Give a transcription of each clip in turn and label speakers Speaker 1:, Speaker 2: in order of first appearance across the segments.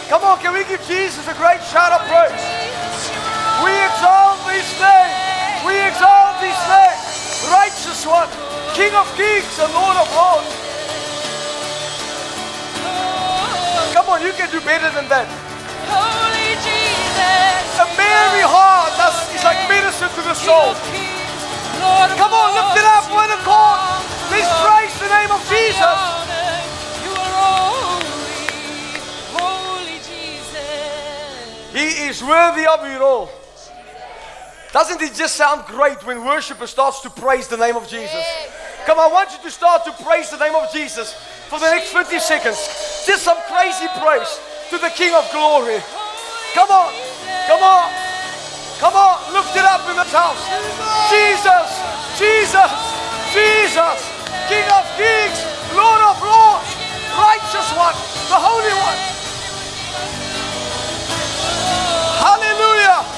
Speaker 1: Come on, can we give Jesus a great shout of praise? We exalt His name. We exalt His name. Righteous one, King of kings and Lord of lords. Come on, you can do better than that.
Speaker 2: Holy Jesus.
Speaker 1: A merry heart is like medicine to the soul. Come on, lift it up, one accord. Let's praise the name of Jesus.
Speaker 2: You are holy Jesus.
Speaker 1: He is worthy of it all. Doesn't it just sound great when worshipper starts to praise the name of Jesus? Come on, I want you to start to praise the name of Jesus for the next 50 seconds. Just some crazy praise to the King of glory. Come on, come on, come on, lift it up in this house. Jesus, Jesus, Jesus, King of kings, Lord of lords, righteous one, the Holy One. Hallelujah.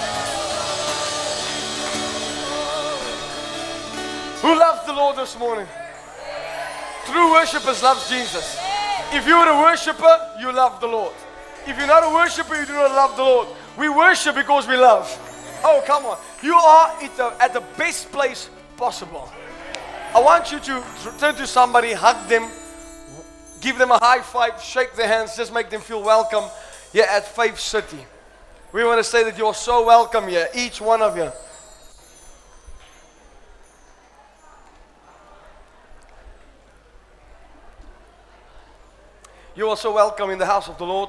Speaker 1: Who loves the Lord this morning? True worshippers love Jesus. If you're a worshiper, you love the Lord. If you're not a worshiper, you do not love the Lord. We worship because we love. Oh, come on. You are at the best place possible. I want you to turn to somebody, hug them, give them a high five, shake their hands, just make them feel welcome here at Faith City. We want to say that you're so welcome here, each one of you. You are so welcome in the house of the Lord.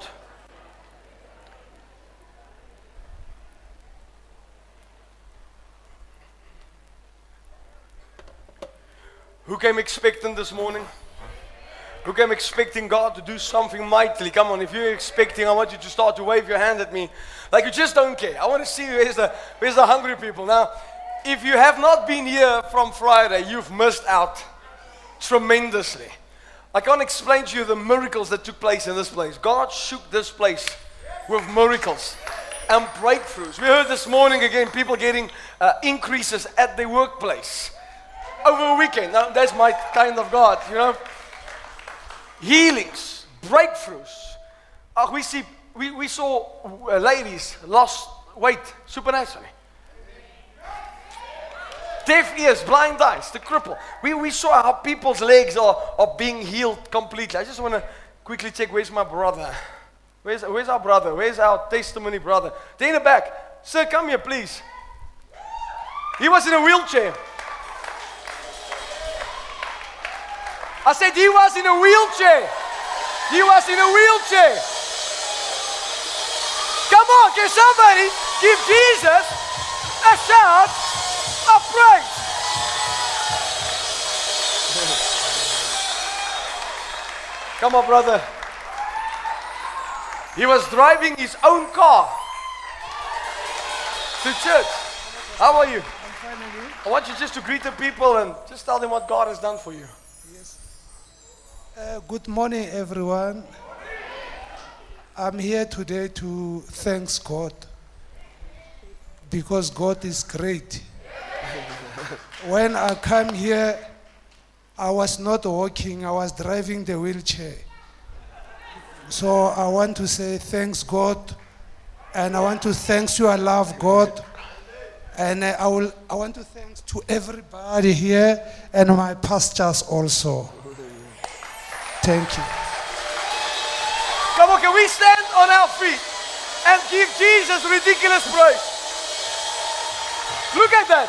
Speaker 1: Who came expecting this morning? Who came expecting God to do something mightily? Come on, if you're expecting, I want you to start to wave your hand at me like you just don't care. I want to see where's the hungry people. Now, if you have not been here from Friday, you've missed out tremendously. I can't explain to you the miracles that took place in this place. God shook this place with miracles and breakthroughs. We heard this morning again, people getting increases at their workplace over a weekend. Now, that's my kind of God, you know. Healings, breakthroughs. We saw ladies lost weight supernaturally. Deaf ears, blind eyes, the cripple. We saw how people's legs are being healed completely. I just want to quickly check, where's my brother? Where's our brother? Where's our testimony brother? They're in the back. Sir, come here, please. He was in a wheelchair. I said he was in a wheelchair. He was in a wheelchair. Come on, can somebody give Jesus a shout of praise? Come on, brother. He was driving his own car to church. How are you?
Speaker 3: I'm fine, and you?
Speaker 1: I want you just to greet the people and just tell them what God has done for you.
Speaker 3: Yes. Good morning, everyone. I'm here today to thank God because God is great. When I come here, I was not walking, I was driving the wheelchair. So I want to say thanks God, and I want to thank you, I love God. And I want to thank to everybody here and my pastors also. Thank you.
Speaker 1: Come on, can we stand on our feet and give Jesus ridiculous praise? Look at that.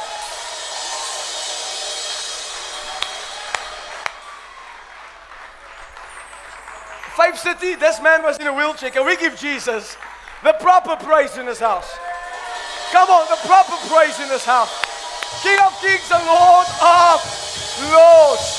Speaker 1: Faith City, this man was in a wheelchair. Can we give Jesus the proper praise in this house? Come on, the proper praise in this house. King of kings and Lord of lords.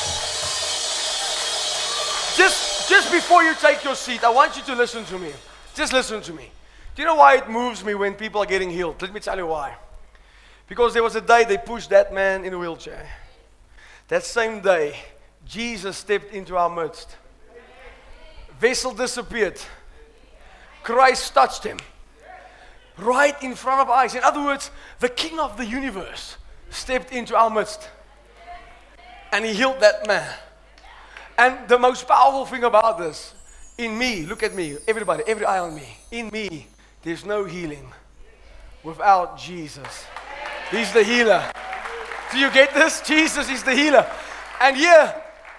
Speaker 1: Just before you take your seat, I want you to listen to me. Just listen to me. Do you know why it moves me when people are getting healed? Let me tell you why. Because there was a day they pushed that man in a wheelchair. That same day, Jesus stepped into our midst. Vessel disappeared. Christ touched him. Right in front of our eyes. In other words, the King of the universe stepped into our midst. And he healed that man. And the most powerful thing about this In me, look at me, everybody, every eye on me. In me, there's no healing without Jesus. He's the healer. Do you get this? Jesus is the healer. And here,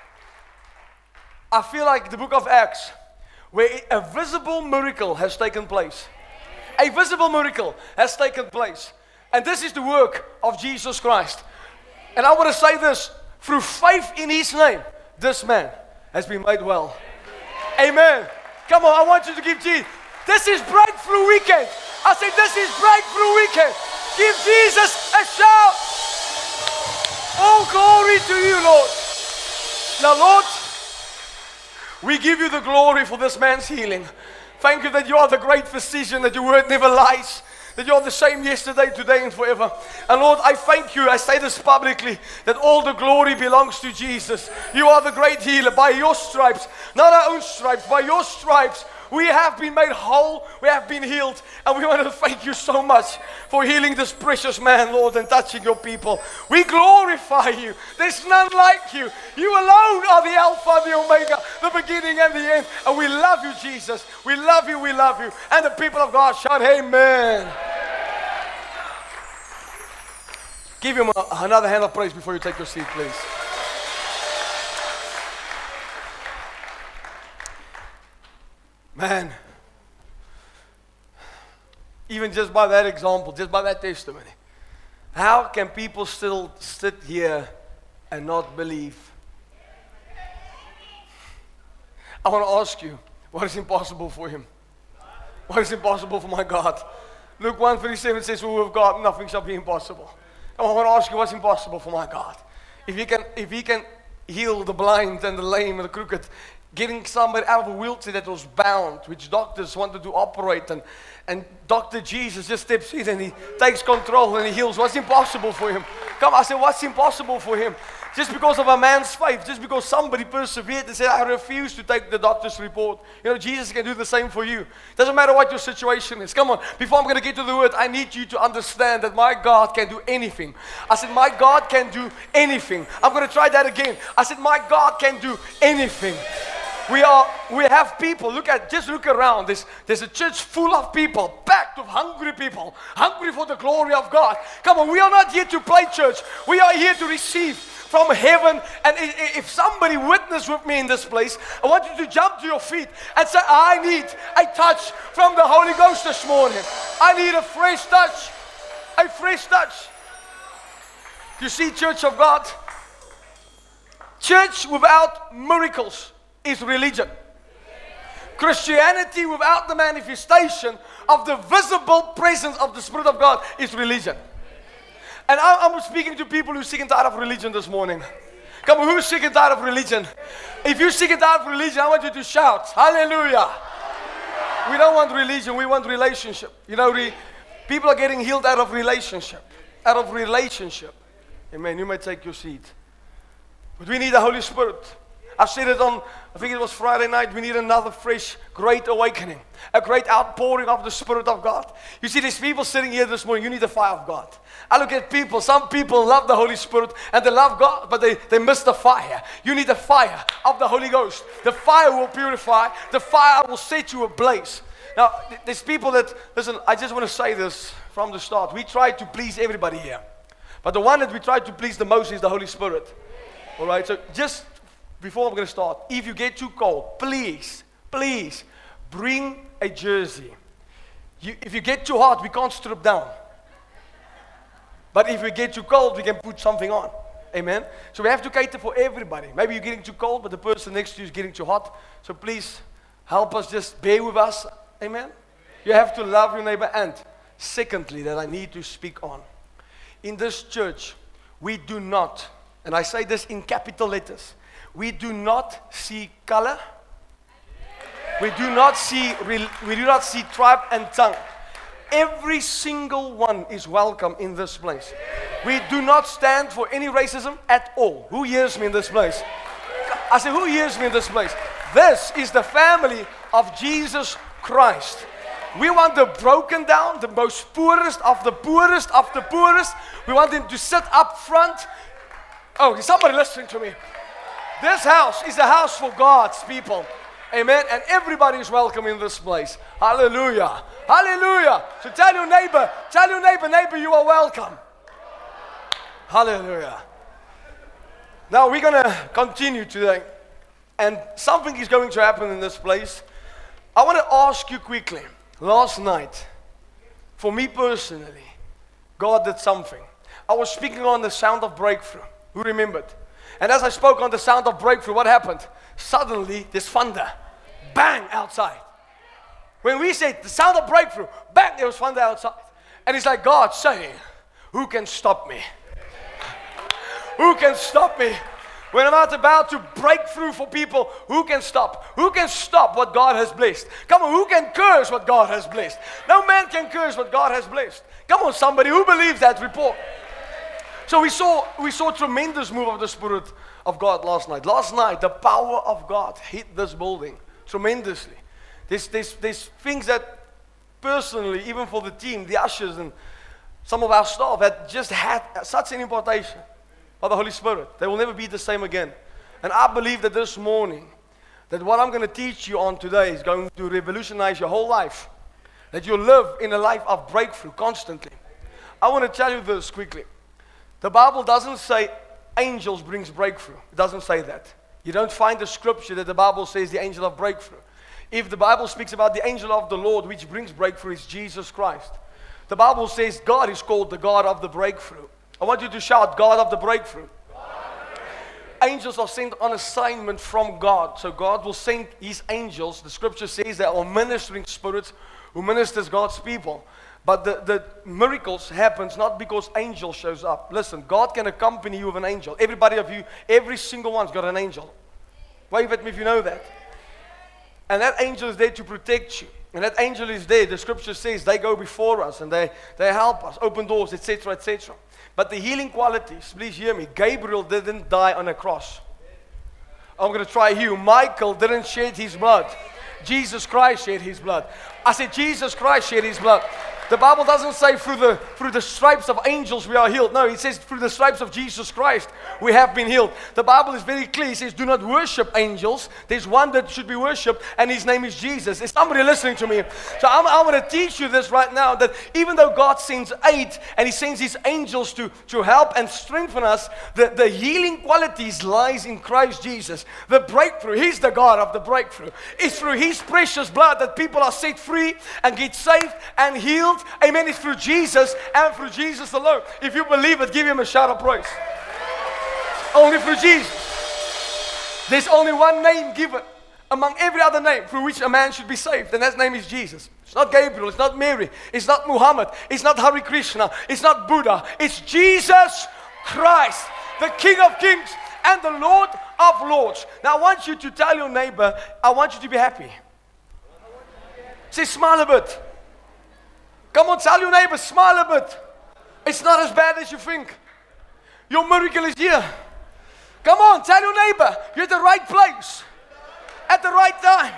Speaker 1: I feel like the book of Acts, where a visible miracle has taken place. A visible miracle has taken place. And this is the work of Jesus Christ. And I want to say this, through faith in His name, this man has been made well. Amen. Come on, I want you to give Jesus. This is breakthrough weekend. I said this is breakthrough weekend. Give Jesus a shout. All glory to you, Lord. Now, Lord, we give you the glory for this man's healing. Thank you that you are the great physician, that your word never lies, that you are the same yesterday, today, and forever. And Lord, I thank you, I say this publicly, that all the glory belongs to Jesus. You are the great healer. By your stripes, not our own stripes, by your stripes, we have been made whole, we have been healed, and we want to thank you so much for healing this precious man, Lord, and touching your people. We glorify you. There's none like you. You alone are the Alpha, the Omega, the beginning and the end. And we love you, Jesus. We love you, we love you. And the people of God shout, amen. Give him another hand of praise before you take your seat, please. Man, even just by that example, just by that testimony, how can people still sit here and not believe? I want to ask you, what is impossible for him? What is impossible for my God? Luke 1:37 says, "For with God nothing shall be impossible." I want to ask you, what's impossible for my God? If he can heal the blind and the lame and the crooked, getting somebody out of a wheelchair that was bound, which doctors wanted to operate, and Dr. Jesus just steps in and he takes control and he heals. What's impossible for him? Come, I said, what's impossible for him? Just because of a man's faith, just because somebody persevered and said, I refuse to take the doctor's report. You know, Jesus can do the same for you. Doesn't matter what your situation is. Come on, before I'm going to get to the word, I need you to understand that my God can do anything. I said, my God can do anything. I'm going to try that again. I said, my God can do anything. We have people, just look around. There's a church full of people, packed of hungry people, hungry for the glory of God. Come on, we are not here to play church. We are here to receive from heaven. And if somebody witnessed with me in this place, I want you to jump to your feet and say, I need a touch from the Holy Ghost this morning. I need a fresh touch. A fresh touch. You see, church of God, church without miracles is religion. Christianity without the manifestation of the visible presence of the Spirit of God is religion. And I'm speaking to people who are sick and tired of religion this morning. Come on, who's sick and tired of religion? If you're sick and tired of religion, I want you to shout, hallelujah. We don't want religion, we want relationship. You know, people are getting healed out of relationship. Out of relationship. Amen. You may take your seat. But we need the Holy Spirit. I said it on, I think it was Friday night, we need another fresh, great awakening. A great outpouring of the Spirit of God. You see, there's people sitting here this morning, you need the fire of God. I look at people, some people love the Holy Spirit and they love God, but they miss the fire. You need the fire of the Holy Ghost. The fire will purify, the fire will set you ablaze. Now, there's people that, listen, I just want to say this from the start. We try to please everybody here. But the one that we try to please the most is the Holy Spirit. All right, so just before I'm going to start, if you get too cold, please bring a jersey. If you get too hot, we can't strip down. But if we get too cold, we can put something on. Amen? So we have to cater for everybody. Maybe you're getting too cold, but the person next to you is getting too hot. So please help us, just bear with us. Amen? You have to love your neighbor. And secondly, that I need to speak on. In this church, we do not, and I say this in capital letters, we do not see color. We do not see tribe and tongue. Every single one is welcome in this place. We do not stand for any racism at all. Who hears me in this place? I say, who hears me in this place? This is the family of Jesus Christ. We want the broken down, the most poorest of the poorest of the poorest. We want them to sit up front. Oh, is somebody listening to me? This house is a house for God's people. Amen. And everybody is welcome in this place. Hallelujah. Hallelujah. So tell your neighbor, neighbor, you are welcome. Hallelujah. Now we're going to continue today. And something is going to happen in this place. I want to ask you quickly. Last night, for me personally, God did something. I was speaking on the sound of breakthrough. Who remembered? And as I spoke on the sound of breakthrough, what happened? Suddenly, there's thunder. Bang, outside. When we said the sound of breakthrough, bang, there was thunder outside. And it's like God saying, who can stop me? Who can stop me? When I'm about to break through for people, who can stop? Who can stop what God has blessed? Come on, who can curse what God has blessed? No man can curse what God has blessed. Come on, somebody, who believes that report? So we saw tremendous move of the Spirit of God last night. Last night, the power of God hit this building tremendously. There's things that personally, even for the team, the ushers and some of our staff had just had such an impartation by the Holy Spirit. They will never be the same again. And I believe that this morning, that what I'm going to teach you on today is going to revolutionize your whole life. That you'll live in a life of breakthrough constantly. I want to tell you this quickly. The Bible doesn't say angels brings breakthrough. It doesn't say that. You don't find the scripture that the Bible says the angel of breakthrough. If the Bible speaks about the angel of the Lord, which brings breakthrough, is Jesus Christ. The Bible says God is called the God of the breakthrough. I want you to shout, God of the breakthrough. Angels are sent on assignment from God. So God will send His angels. The scripture says they are ministering spirits who ministers God's people. But the miracles happens not because angel shows up. Listen, God can accompany you with an angel. Everybody of you, every single one's got an angel. Wave at me if you know that. And that angel is there to protect you. And that angel is there. The scripture says they go before us and they help us, open doors, etc., etc. But the healing qualities, please hear me, Gabriel didn't die on a cross. I'm going to try you. Michael didn't shed his blood. Jesus Christ shed His blood. I said Jesus Christ shed His blood. The Bible doesn't say through the stripes of angels we are healed. No, it says through the stripes of Jesus Christ we have been healed. The Bible is very clear. It says do not worship angels. There's one that should be worshipped, and His name is Jesus. Is somebody listening to me? So I want to teach you this right now, that even though God sends aid and He sends His angels to help and strengthen us, the healing qualities lies in Christ Jesus. The breakthrough, He's the God of the breakthrough. It's through His precious blood that people are set free and get saved and healed. Amen. It's through Jesus and through Jesus alone. If you believe it, give Him a shout of praise. Only through Jesus. There's only one name given among every other name through which a man should be saved, and that name is Jesus. It's not Gabriel, it's not Mary, it's not Muhammad, it's not Hare Krishna, it's not Buddha. It's Jesus Christ, the King of Kings and the Lord of Lords. Now I want you to tell your neighbor, I want you to be happy. Say, smile a bit. Come on, tell your neighbor, smile a bit. It's not as bad as you think. Your miracle is here. Come on, tell your neighbor, you're at the right place, at the right time.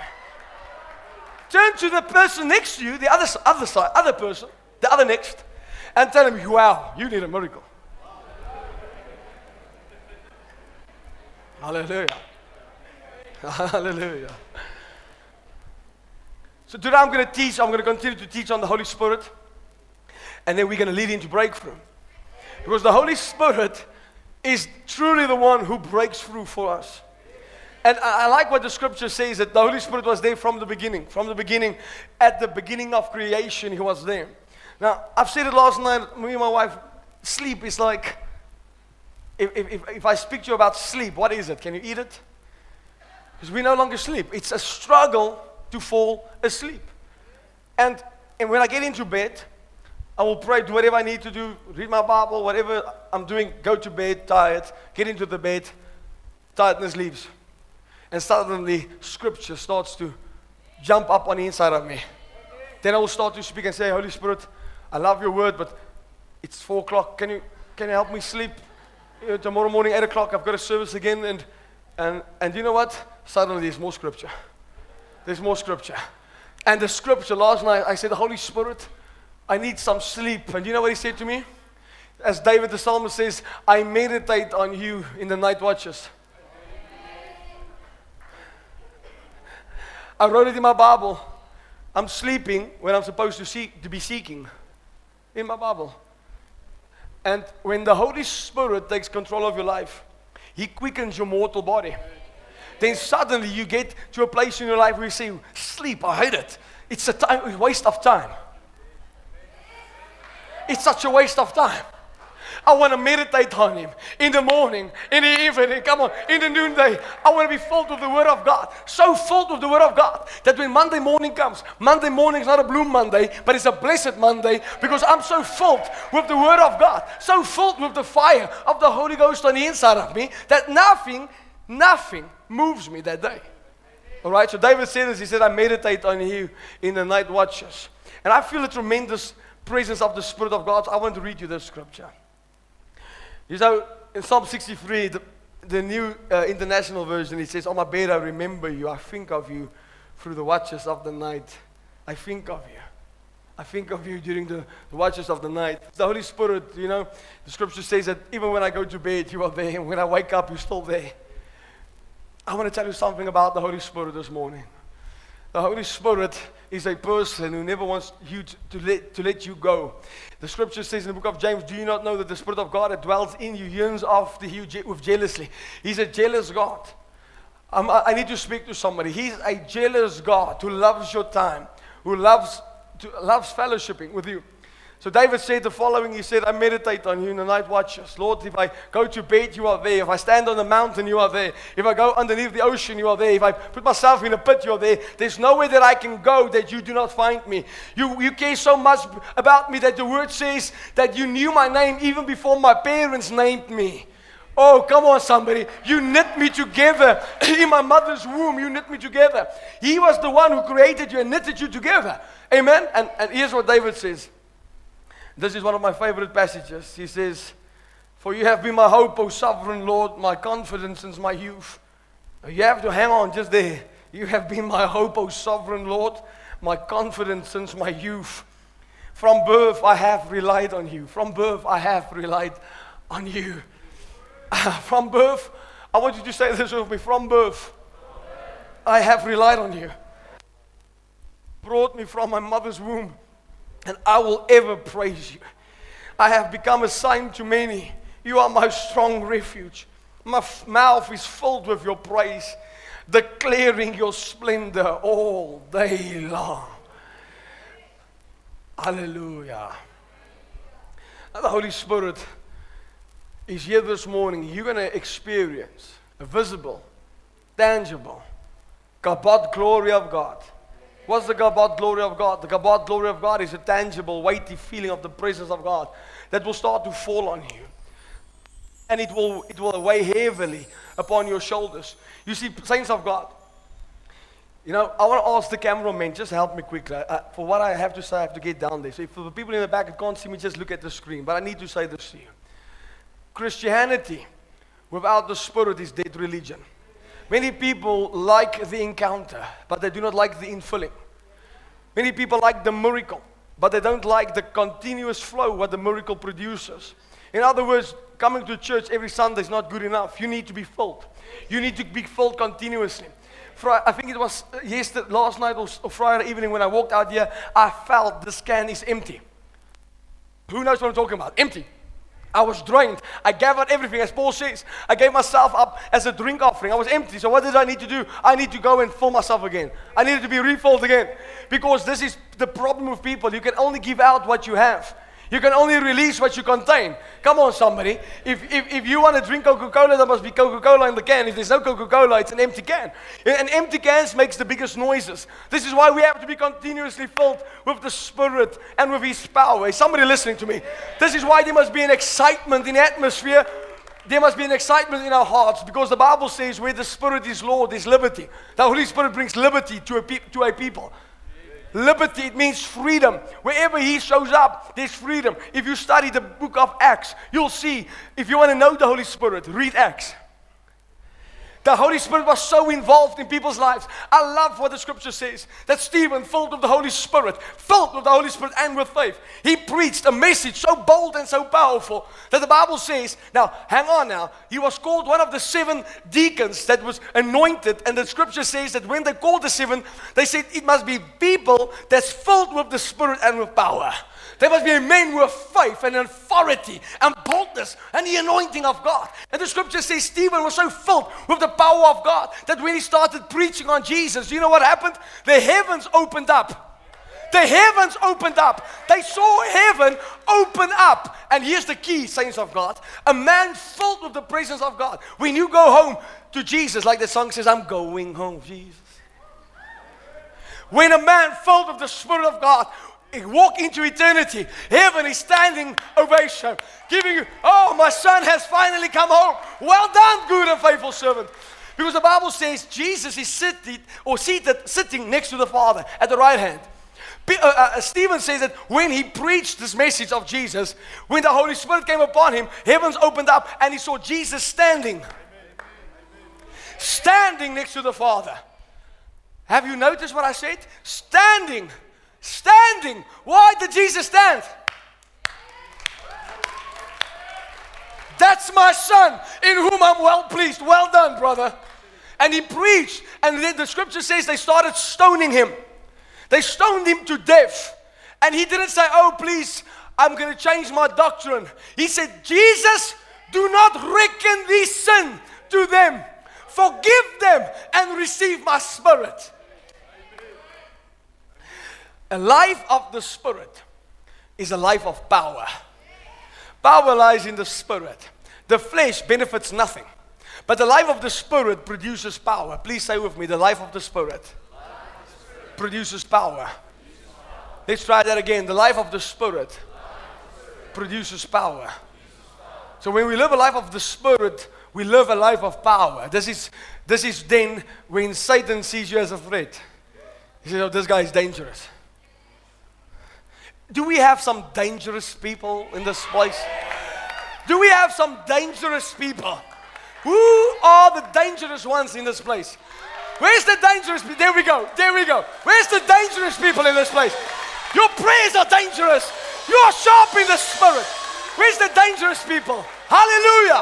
Speaker 1: Turn to the person next to you, the other side, other person, the other next, and tell him, wow, you need a miracle. Hallelujah. Hallelujah. So today I'm going to continue to teach on the Holy Spirit, and then we're going to lead into breakthrough. Because the Holy Spirit is truly the one who breaks through for us. And I like what the scripture says, that the Holy Spirit was there from the beginning. From the beginning, at the beginning of creation, He was there. Now, I've said it last night, me and my wife, sleep is like, if I speak to you about sleep, what is it? Can you eat it? Because we no longer sleep. It's a struggle to fall asleep. And when I get into bed, I will pray, do whatever I need to do, read my Bible, whatever I'm doing, go to bed tired, get into the bed, tiredness leaves. And suddenly, scripture starts to jump up on the inside of me. Then I will start to speak and say, Holy Spirit, I love your word, but it's 4 o'clock. Can you help me sleep? Tomorrow morning, 8 o'clock, I've got a service again. And you know what? Suddenly, there's more scripture. There's more scripture. And the scripture, last night, I said, Holy Spirit, I need some sleep. And you know what He said to me? As David the psalmist says, I meditate on you in the night watches. I wrote it in my Bible. I'm sleeping when I'm supposed to be seeking. In my Bible. And when the Holy Spirit takes control of your life, He quickens your mortal body. Then suddenly you get to a place in your life where you say, sleep, I hate it. It's a waste of time. It's such a waste of time. I want to meditate on Him in the morning, in the evening, come on, in the noonday. I want to be filled with the Word of God. So filled with the Word of God that when Monday morning comes, Monday morning is not a blue Monday, but it's a blessed Monday because I'm so filled with the Word of God, so filled with the fire of the Holy Ghost on the inside of me that nothing moves me that day. All right, so David said this, he said, I meditate on You in the night watches. And I feel a tremendous presence of the Spirit of God. So I want to read you this scripture. You know, in Psalm 63, the new international version, it says, on my bed I remember You. I think of You through the watches of the night. I think of You. I think of You during the watches of the night. The Holy Spirit, you know, the scripture says that even when I go to bed, You are there. And when I wake up, You're still there. I want to tell you something about the Holy Spirit this morning. The Holy Spirit is a person who never wants you to let you go. The scripture says in the book of James, do you not know that the Spirit of God that dwells in you yearns after you with jealously? He's a jealous God. I need to speak to somebody. He's a jealous God who loves your time, who loves fellowshipping with you. So David said the following, he said, I meditate on You in the night watches. Lord, if I go to bed, You are there. If I stand on the mountain, You are there. If I go underneath the ocean, You are there. If I put myself in a pit, You are there. There's nowhere that I can go that You do not find me. You care so much about me that the word says that You knew my name even before my parents named me. Oh, come on, somebody. You knit me together. In my mother's womb, You knit me together. He was the one who created you and knitted you together. Amen? And here's what David says. This is one of my favorite passages. He says, for You have been my hope, O sovereign Lord, my confidence since my youth. You have to hang on just there. You have been my hope, O sovereign Lord, my confidence since my youth. From birth I have relied on You. From birth I have relied on You. From birth, I want you to say this with me. From birth, I have relied on You. Brought me from my mother's womb. And I will ever praise You. I have become a sign to many. You are my strong refuge. My mouth is filled with Your praise, declaring Your splendor all day long. Hallelujah. Now the Holy Spirit is here this morning. You're going to experience a visible, tangible, kabod glory of God. What's the kabod glory of God? The kabod glory of God is a tangible, weighty feeling of the presence of God that will start to fall on you. And it will weigh heavily upon your shoulders. You see, saints of God, you know, I want to ask the cameraman, just help me quickly. For what I have to say, I have to get down there. So for the people in the back that can't see me, just look at the screen. But I need to say this to you. Christianity without the Spirit is dead religion. Many people like the encounter, but they do not like the infilling. Many people like the miracle, but they don't like the continuous flow what the miracle produces. In other words, coming to church every Sunday is not good enough. You need to be filled. You need to be filled continuously. I think it was last night or Friday evening when I walked out here, I felt this can is empty. Who knows what I'm talking about? Empty. I was drained. I gathered everything, as Paul says. I gave myself up as a drink offering. I was empty. So what did I need to do? I need to go and fill myself again. I needed to be refilled again. Because this is the problem with people. You can only give out what you have. You can only release what you contain. Come on, somebody. If you want to drink Coca-Cola, there must be Coca-Cola in the can. If there's no Coca-Cola, it's an empty can. And empty cans makes the biggest noises. This is why we have to be continuously filled with the Spirit and with His power. Is somebody listening to me? This is why there must be an excitement in the atmosphere. There must be an excitement in our hearts, because the Bible says where the Spirit is Lord, there's liberty. The Holy Spirit brings liberty to a people. Liberty, it means freedom. Wherever He shows up, there's freedom. If you study the book of Acts, you'll see, if you want to know the Holy Spirit, read Acts. the Holy Spirit was so involved in people's lives. I love what the scripture says, that Stephen, filled with the Holy Spirit and with faith, he preached a message so bold and so powerful that the Bible says, now hang on now, he was called one of the 7 deacons that was anointed, and the scripture says that when they called the 7, they said it must be people that's filled with the Spirit and with power. There must be a man with faith and authority and boldness and the anointing of God. And the scripture says Stephen was so filled with the power of God that when he started preaching on Jesus, you know what happened? The heavens opened up. The heavens opened up. They saw heaven open up. And here's the key, saints of God. A man filled with the presence of God. When you go home to Jesus, like the song says, I'm going home, Jesus. When a man filled with the Spirit of God, he walk into eternity, heaven is standing ovation, giving you, oh, my son has finally come home. Well done, good and faithful servant. Because the Bible says Jesus is sitting next to the Father at the right hand. Stephen says that when he preached this message of Jesus, when the Holy Spirit came upon him, heavens opened up and he saw Jesus standing next to the Father. Have you noticed what I said? Standing. Why did Jesus stand? That's my son in whom I'm well pleased. Well done, brother. And he preached, and then the scripture says they started stoning him. They stoned him to death. And he didn't say, oh, please, I'm going to change my doctrine. He said, Jesus, do not reckon this sin to them. Forgive them and receive my Spirit. A life of the Spirit is a life of power. Power lies in the Spirit. The flesh benefits nothing. But the life of the Spirit produces power. Please say with me, the life of the Spirit produces power. Let's try that again. The life of the Spirit produces power. So when we live a life of the Spirit, we live a life of power. This is then when Satan sees you as a threat. He says, oh, this guy is dangerous. Do we have some dangerous people in this place? Do we have some dangerous people? Who are the dangerous ones in this place? Where's the dangerous people? There we go. Where's the dangerous people in this place? Your prayers are dangerous. You are sharp in the Spirit. Where's the dangerous people? Hallelujah.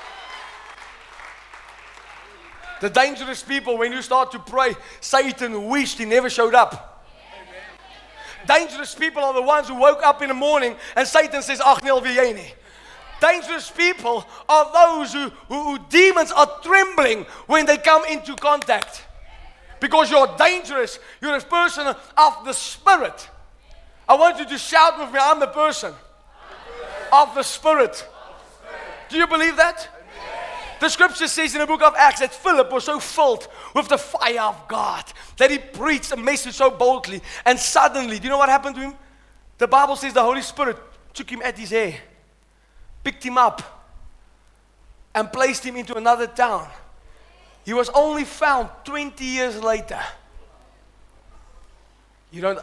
Speaker 1: The dangerous people, when you start to pray, Satan wished he never showed up. Dangerous people are the ones who woke up in the morning and Satan says, ach, nel wie jy nie. Dangerous people are those who demons are trembling when they come into contact. Because you're dangerous. You're a person of the Spirit. I want you to shout with me, I'm the person of the Spirit. Do you believe that? The scripture says in the book of Acts that Philip was so filled with the fire of God that he preached a message so boldly. And suddenly, do you know what happened to him? The Bible says the Holy Spirit took him at his hair, picked him up, and placed him into another town. He was only found 20 years later. You don't...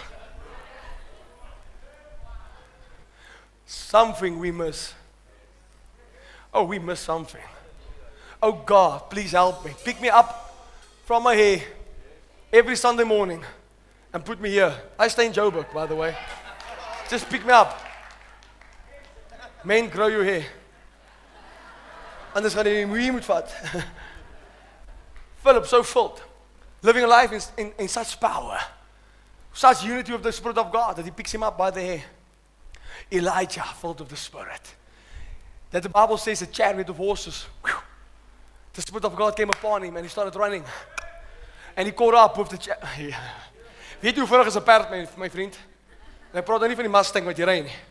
Speaker 1: Something we miss. Oh, we miss something. Oh God, please help me. Pick me up from my hair every Sunday morning and put me here. I stay in Joburg, by the way. Just pick me up. Men, grow your hair. Anders gaan jy nie moet vat. Philip, so filled, living a life in such power, such unity of the Spirit of God that he picks him up by the hair. Elijah, filled of the Spirit. That the Bible says a chariot of horses. Whew, the Spirit of God came upon him and he started running. And he caught up with the chariot. Weet jy hoe vinnig is 'n perd, my vriend? Hy praat nou nie van die Mustang wat jy ry nie.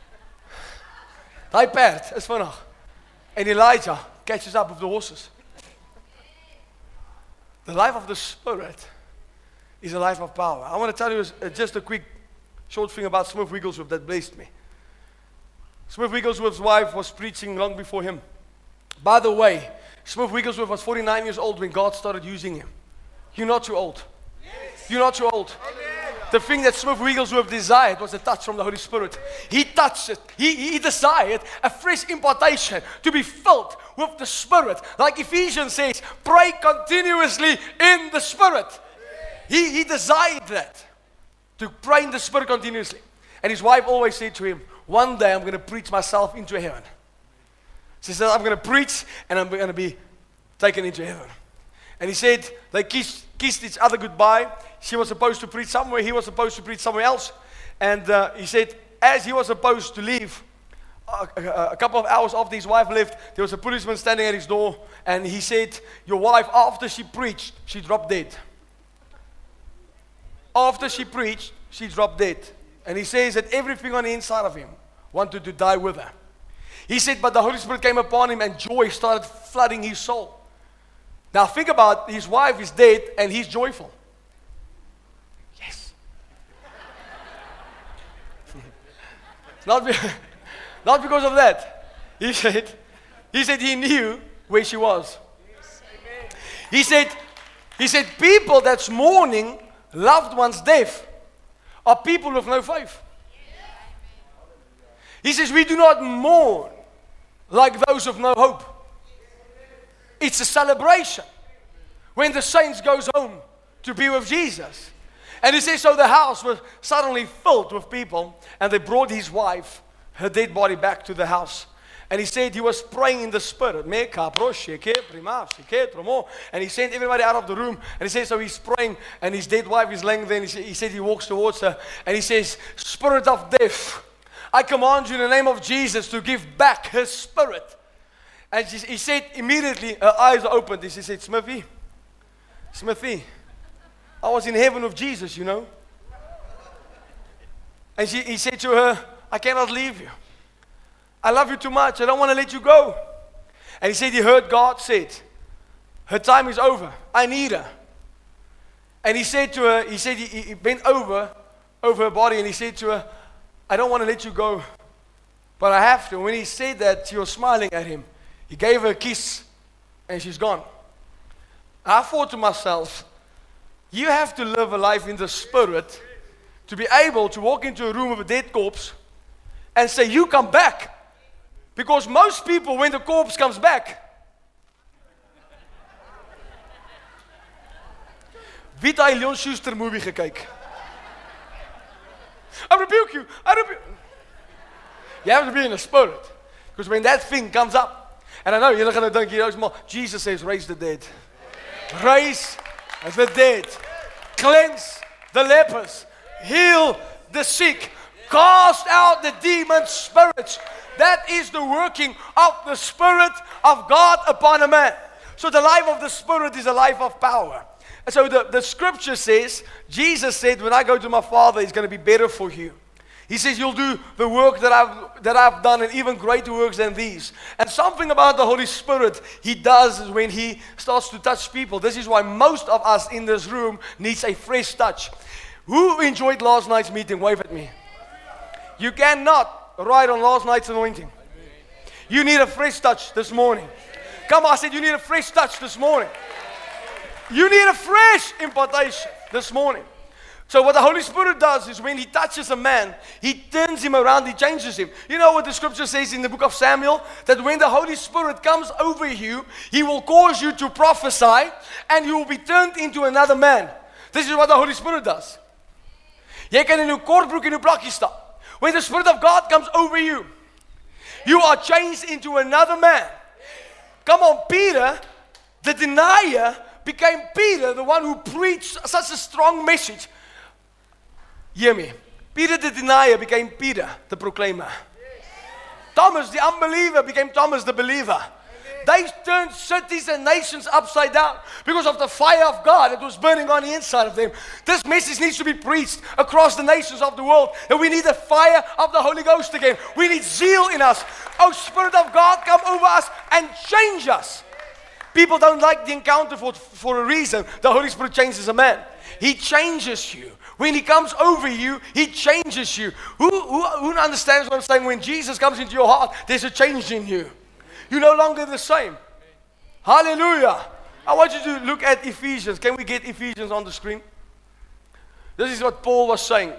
Speaker 1: Daai perd is vinnig. And Elijah catches up with the horses. The life of the Spirit is a life of power. I want to tell you just a quick, short thing about Smith Wigglesworth that blessed me. Smith Wigglesworth's wife was preaching long before him. By the way, Smith Wigglesworth was 49 years old when God started using him. You're not too old. Yes. You're not too old. Amen. The thing that Smith Wigglesworth desired was a touch from the Holy Spirit. He touched it. He desired a fresh impartation to be filled with the Spirit. Like Ephesians says, pray continuously in the Spirit. He desired that, to pray in the Spirit continuously. And his wife always said to him, one day I'm going to preach myself into heaven. She said, I'm going to preach and I'm going to be taken into heaven. And he said, they kissed each other goodbye. She was supposed to preach somewhere. He was supposed to preach somewhere else. And he said, as he was supposed to leave, a couple of hours after his wife left, there was a policeman standing at his door. And he said, your wife, after she preached, she dropped dead. After she preached, she dropped dead. And he says that everything on the inside of him wanted to die with her. He said, but the Holy Spirit came upon him and joy started flooding his soul. Now think about, his wife is dead and he's joyful. Yes. not because of that. He said he knew where she was. He said people that's mourning loved one's death are people with no faith. He says we do not mourn like those of no hope. It's a celebration when the saints goes home to be with Jesus. And he says, so the house was suddenly filled with people, and they brought his wife, her dead body, back to the house. And he said he was praying in the Spirit. And he sent everybody out of the room. And he says, so he's praying, and his dead wife is laying there. And he said he walks towards her, and he says, Spirit of death, I command you in the name of Jesus to give back her spirit. And he said immediately, her eyes are opened. He said, Smithy, I was in heaven with Jesus, you know. And he said to her, I cannot leave you. I love you too much. I don't want to let you go. And he said he heard God said, her time is over. I need her. And he said to her, he bent over her body, and he said to her, I don't want to let you go, but I have to. And when he said that, she was smiling at him. He gave her a kiss, and she's gone. I thought to myself, you have to live a life in the Spirit to be able to walk into a room with a dead corpse and say, you come back. Because most people, when the corpse comes back, wie het hy Leon Schuster movie gekyk? I rebuke you. You have to be in the Spirit. Because when that thing comes up, and I know you're going to think, Jesus says, raise the dead. Raise the dead. Cleanse the lepers. Heal the sick. Cast out the demon spirits. That is the working of the Spirit of God upon a man. So the life of the Spirit is a life of power. And so the scripture says, Jesus said, when I go to my Father, it's going to be better for you. He says, you'll do the work that I've done, and even greater works than these. And something about the Holy Spirit he does is when he starts to touch people. This is why most of us in this room needs a fresh touch. Who enjoyed last night's meeting? Wave at me. You cannot ride on last night's anointing. You need a fresh touch this morning. Come on, I said you need a fresh touch this morning. You need a fresh impartation this morning. So what the Holy Spirit does is when he touches a man, he turns him around, he changes him. You know what the scripture says in the book of Samuel? That when the Holy Spirit comes over you, he will cause you to prophesy and you will be turned into another man. This is what the Holy Spirit does. Jy kan in jou kortbroek en jou plakkie stap. When the Spirit of God comes over you, you are changed into another man. Come on, Peter, the denier, became Peter, the one who preached such a strong message. Hear me. Peter the denier became Peter the proclaimer. Thomas the unbeliever became Thomas the believer. They turned cities and nations upside down because of the fire of God that was burning on the inside of them. This message needs to be preached across the nations of the world. And we need the fire of the Holy Ghost again. We need zeal in us. Oh, Spirit of God, come over us and change us. People don't like the encounter for a reason. The Holy Spirit changes a man. He changes you. When he comes over you, he changes you. Who understands what I'm saying? When Jesus comes into your heart, there's a change in you. You're no longer the same. Hallelujah. I want you to look at Ephesians. Can we get Ephesians on the screen? This is what Paul was saying.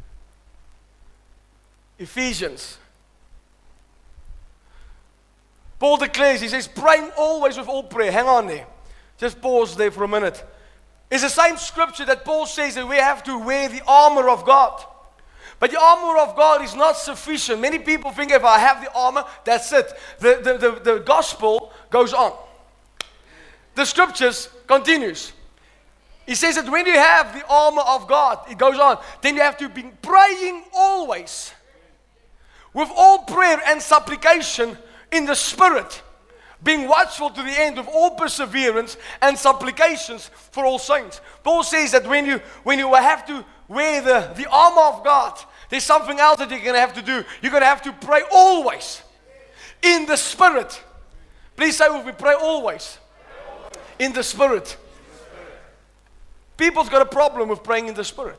Speaker 1: Ephesians. Paul declares, he says, praying always with all prayer. Hang on there. Just pause there for a minute. It's the same scripture that Paul says that we have to wear the armor of God. But the armor of God is not sufficient. Many people think if I have the armor, that's it. The gospel goes on. The scriptures continues. He says that when you have the armor of God, it goes on, then you have to be praying always with all prayer and supplication in the Spirit, being watchful to the end with all perseverance and supplications for all saints. Paul says that when you have to wear the armor of God, there's something else that you're going to have to do. You're going to have to pray always in the Spirit. Please say with me, pray always in the Spirit. People's got a problem with praying in the Spirit.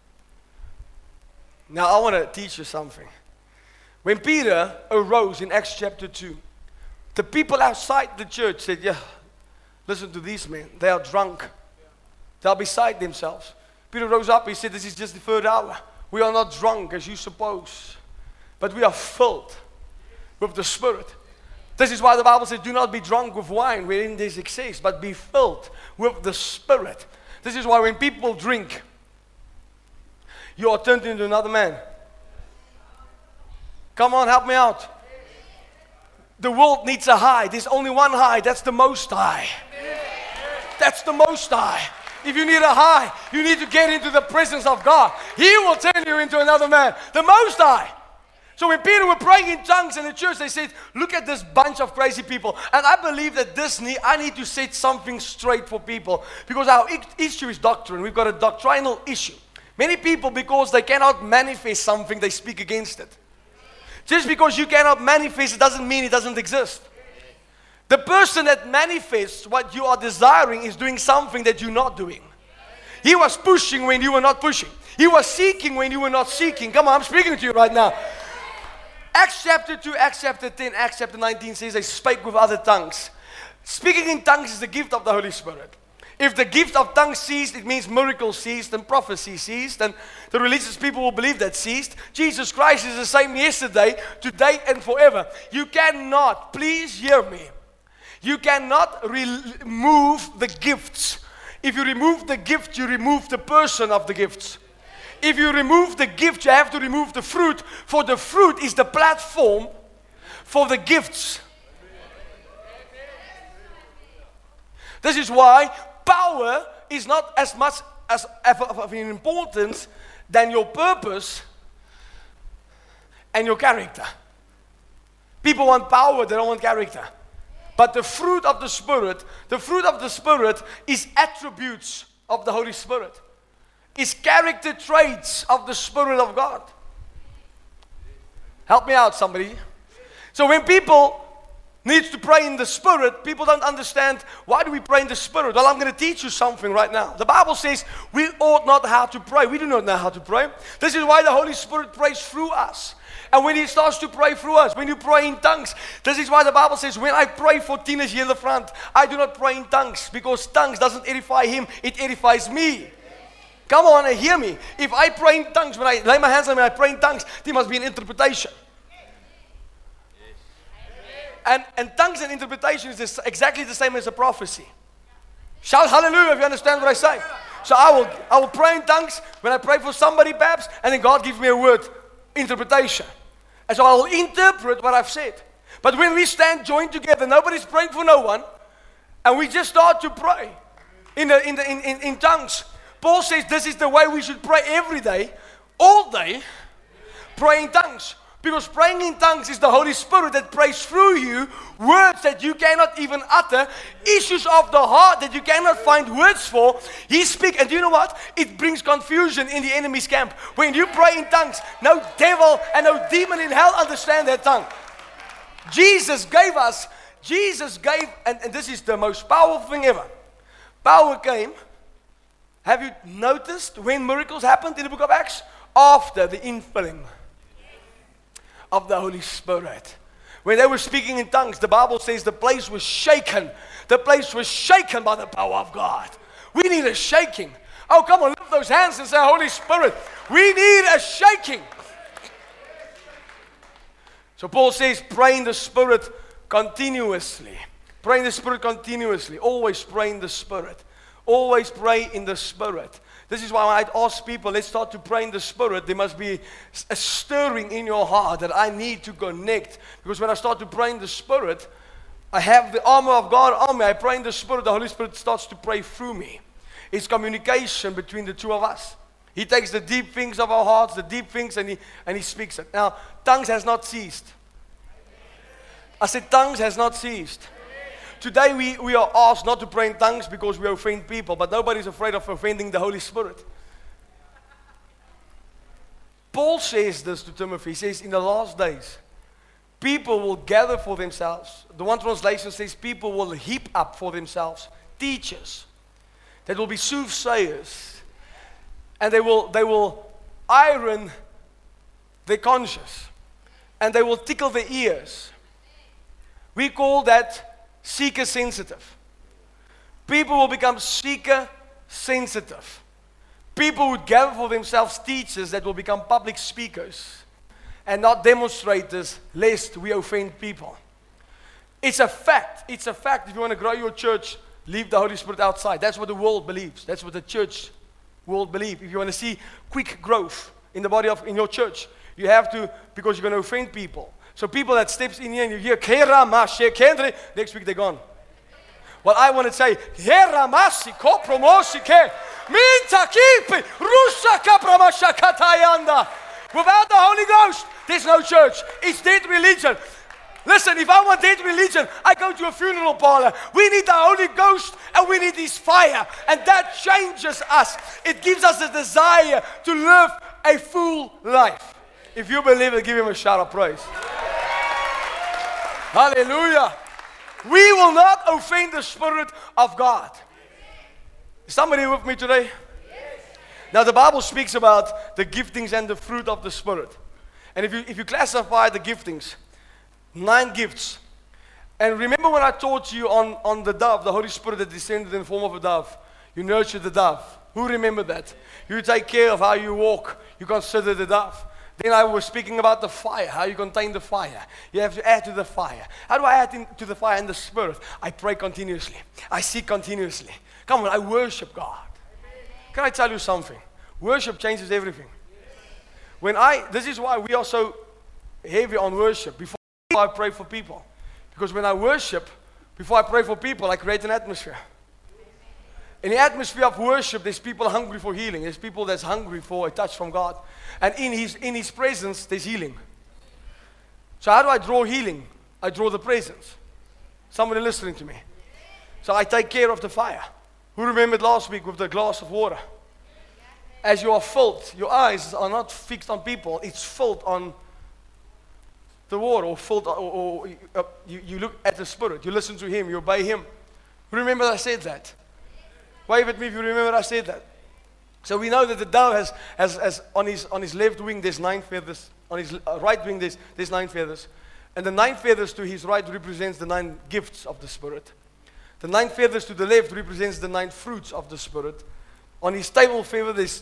Speaker 1: Now I want to teach you something. When Peter arose in Acts chapter 2, the people outside the church said, yeah, listen to these men. They are drunk. They are beside themselves. Peter rose up. He said, this is just the third hour. We are not drunk as you suppose, but we are filled with the Spirit. This is why the Bible says, do not be drunk with wine wherein there is excess, but be filled with the Spirit. This is why when people drink, you are turned into another man. Come on, help me out. The world needs a high. There's only one high. That's the Most High. That's the Most High. If you need a high, you need to get into the presence of God. He will turn you into another man. The Most High. So when Peter were praying in tongues in the church, they said, look at this bunch of crazy people. And I believe that I need to set something straight for people. Because our issue is doctrine. We've got a doctrinal issue. Many people, because they cannot manifest something, they speak against it. Just because you cannot manifest it doesn't mean it doesn't exist. The person that manifests what you are desiring is doing something that you're not doing. He was pushing when you were not pushing. He was seeking when you were not seeking. Come on, I'm speaking to you right now. Acts chapter 2, Acts chapter 10, Acts chapter 19 says they spake with other tongues. Speaking in tongues is the gift of the Holy Spirit. If the gift of tongues ceased, it means miracles ceased and prophecy ceased, and the religious people will believe that ceased. Jesus Christ is the same yesterday, today, and forever. You cannot, please hear me, you cannot remove the gifts. If you remove the gift, you remove the person of the gifts. If you remove the gift, you have to remove the fruit, for the fruit is the platform for the gifts. This is why power is not as much as of an importance than your purpose and your character. People want power, they don't want character. But the fruit of the Spirit is attributes of the Holy Spirit. It's character traits of the Spirit of God. Help me out, somebody. So when people need to pray in the Spirit, people don't understand, why do we pray in the Spirit? Well, I'm going to teach you something right now. The Bible says we ought not how to pray. We do not know how to pray. This is why the Holy Spirit prays through us. And when He starts to pray through us, when you pray in tongues, this is why the Bible says, when I pray for teenagers here in the front, I do not pray in tongues, because tongues doesn't edify him, it edifies me. Come on and hear me. If I pray in tongues, when I lay my hands on me, I pray in tongues, there must be an interpretation. And tongues and interpretation is exactly the same as a prophecy. Shout hallelujah if you understand what I say. So I will pray in tongues when I pray for somebody perhaps, and then God gives me a word, interpretation. And so I will interpret what I've said. But when we stand joined together, nobody's praying for no one, and we just start to pray in tongues. Paul says this is the way we should pray every day, all day, pray in tongues. Because praying in tongues is the Holy Spirit that prays through you words that you cannot even utter, issues of the heart that you cannot find words for. He speaks, and do you know what? It brings confusion in the enemy's camp. When you pray in tongues, no devil and no demon in hell understand that tongue. Jesus gave, and this is the most powerful thing ever. Power came. Have you noticed when miracles happened in the book of Acts? After the infilling of the Holy Spirit. When they were speaking in tongues, the Bible says the place was shaken. The place was shaken by the power of God. We need a shaking. Oh, come on, lift those hands and say, Holy Spirit, we need a shaking. So Paul says, pray in the Spirit continuously. Pray in the Spirit continuously. Always pray in the Spirit. Always pray in the Spirit. This is why when I ask people, let's start to pray in the Spirit, there must be a stirring in your heart that I need to connect. Because when I start to pray in the Spirit, I have the armor of God on me. I pray in the Spirit. The Holy Spirit starts to pray through me. It's communication between the two of us. He takes the deep things of our hearts, the deep things, and he speaks it. Now, tongues has not ceased. I said tongues has not ceased. Today we are asked not to pray in tongues because we offend people, but nobody's afraid of offending the Holy Spirit. Paul says this to Timothy. He says, in the last days, people will gather for themselves. The one translation says, people will heap up for themselves teachers that will be soothsayers, and they will iron their conscience, and they will tickle their ears. We call that seeker sensitive. People will become seeker sensitive. People would gather for themselves teachers that will become public speakers and not demonstrators, lest we offend people. It's a fact. It's a fact. If you want to grow your church, leave the Holy Spirit outside. That's what the world believes. That's what the church world believes. If you want to see quick growth in the body in your church, you have to, because you're going to offend people. So people that steps in here and you hear Kera Mashe Kendre, next week they're gone. Well, I want to say Kera Masi Kopromosike Minta Kipi Rusha Kapramasha Katayanda. Without the Holy Ghost, there's no church. It's dead religion. Listen, if I want dead religion, I go to a funeral parlor. We need the Holy Ghost and we need His fire. And that changes us. It gives us a desire to live a full life. If you believe it, give Him a shout of praise. Hallelujah. We will not offend the Spirit of God. Is somebody with me today? Now the Bible speaks about the giftings and the fruit of the Spirit. And if you classify the giftings, 9 gifts. And remember when I taught you on the dove, the Holy Spirit that descended in the form of a dove. You nurture the dove. Who remember that? You take care of how you walk. You consider the dove. Then I was speaking about the fire, how you contain the fire. You have to add to the fire. How do I add to the fire in the Spirit? I pray continuously. I seek continuously. Come on, I worship God. Can I tell you something? Worship changes everything. This is why we are so heavy on worship. Before I pray for people. Because when I worship, before I pray for people, I create an atmosphere. In the atmosphere of worship, there's people hungry for healing. There's people that's hungry for a touch from God. And in His presence, there's healing. So how do I draw healing? I draw the presence. Somebody listening to me. So I take care of the fire. Who remembered last week with the glass of water? As you are filled, your eyes are not fixed on people. It's filled on the water, or filled, or you look at the Spirit. You listen to Him. You obey Him. Who remember I said that? Wave at me if you remember I said that. So we know that the dove has on his left wing there's 9 feathers. On his right wing there's 9 feathers. And the 9 feathers to his right represents the 9 gifts of the Spirit. The 9 feathers to the left represents the 9 fruits of the Spirit. On his tail feather there's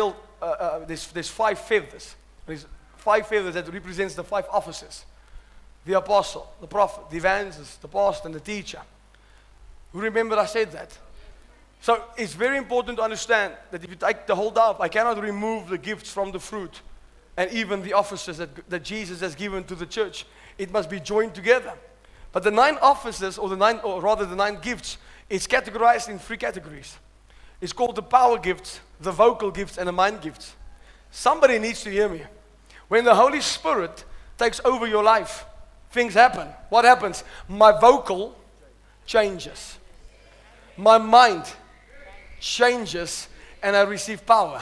Speaker 1: 5 feathers. There's 5 feathers that represents the 5 offices. The apostle, the prophet, the evangelist, the pastor, and the teacher. Who remember I said that? So it's very important to understand that if you take the whole dove, I cannot remove the gifts from the fruit and even the offices that Jesus has given to the church. It must be joined together. But the 9 offices, or the 9 gifts, is categorized in 3 categories. It's called the power gifts, the vocal gifts, and the mind gifts. Somebody needs to hear me. When the Holy Spirit takes over your life, things happen. What happens? My vocal changes. My mind changes, and I receive power.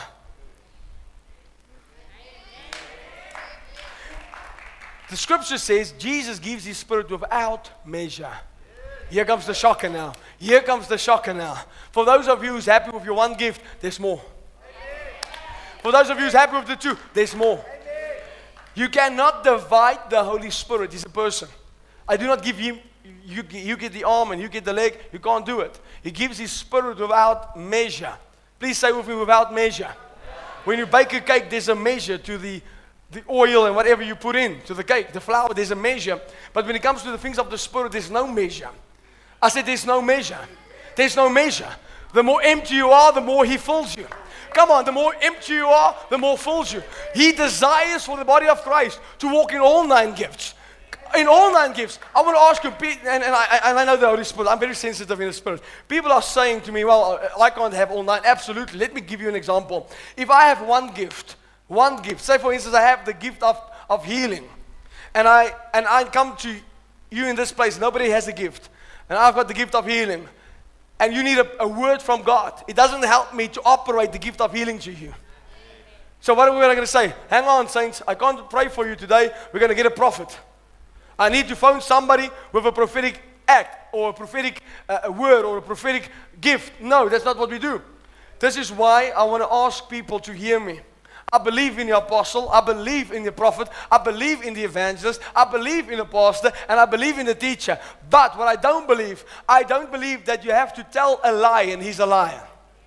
Speaker 1: The scripture says Jesus gives His Spirit without measure. Here comes the shocker now. Here comes the shocker now. For those of you who's happy with your 1 gift, there's more. For those of you who's happy with the 2, there's more. You cannot divide the Holy Spirit. He's a person. I do not give Him. You get the arm and you get the leg. You can't do it. He gives His Spirit without measure. Please say with me, without measure. When you bake a cake, there's a measure to the the oil and whatever you put in to the cake, the flour, there's a measure. But when it comes to the things of the Spirit, there's no measure. I said there's no measure. There's no measure. The more empty you are, the more He fills you. Come on, the more empty you are, the more fills you. He desires for the body of Christ to walk in all 9 gifts. In all 9 gifts. I want to ask you, and I know the Holy Spirit, I'm very sensitive in the Spirit. People are saying to me, well, I can't have all 9. Absolutely. Let me give you an example. If I have one gift, say for instance, I have the gift of healing, and I come to you in this place, nobody has a gift, and I've got the gift of healing, and you need a word from God. It doesn't help me to operate the gift of healing to you. So what are we going to say? Hang on, saints, I can't pray for you today. We're going to get a prophet. I need to phone somebody with a prophetic act or a prophetic word or a prophetic gift. No, that's not what we do. This is why I want to ask people to hear me. I believe in the apostle, I believe in the prophet, I believe in the evangelist, I believe in the pastor, and I believe in the teacher. But what I don't believe that you have to tell a lion he's a lion.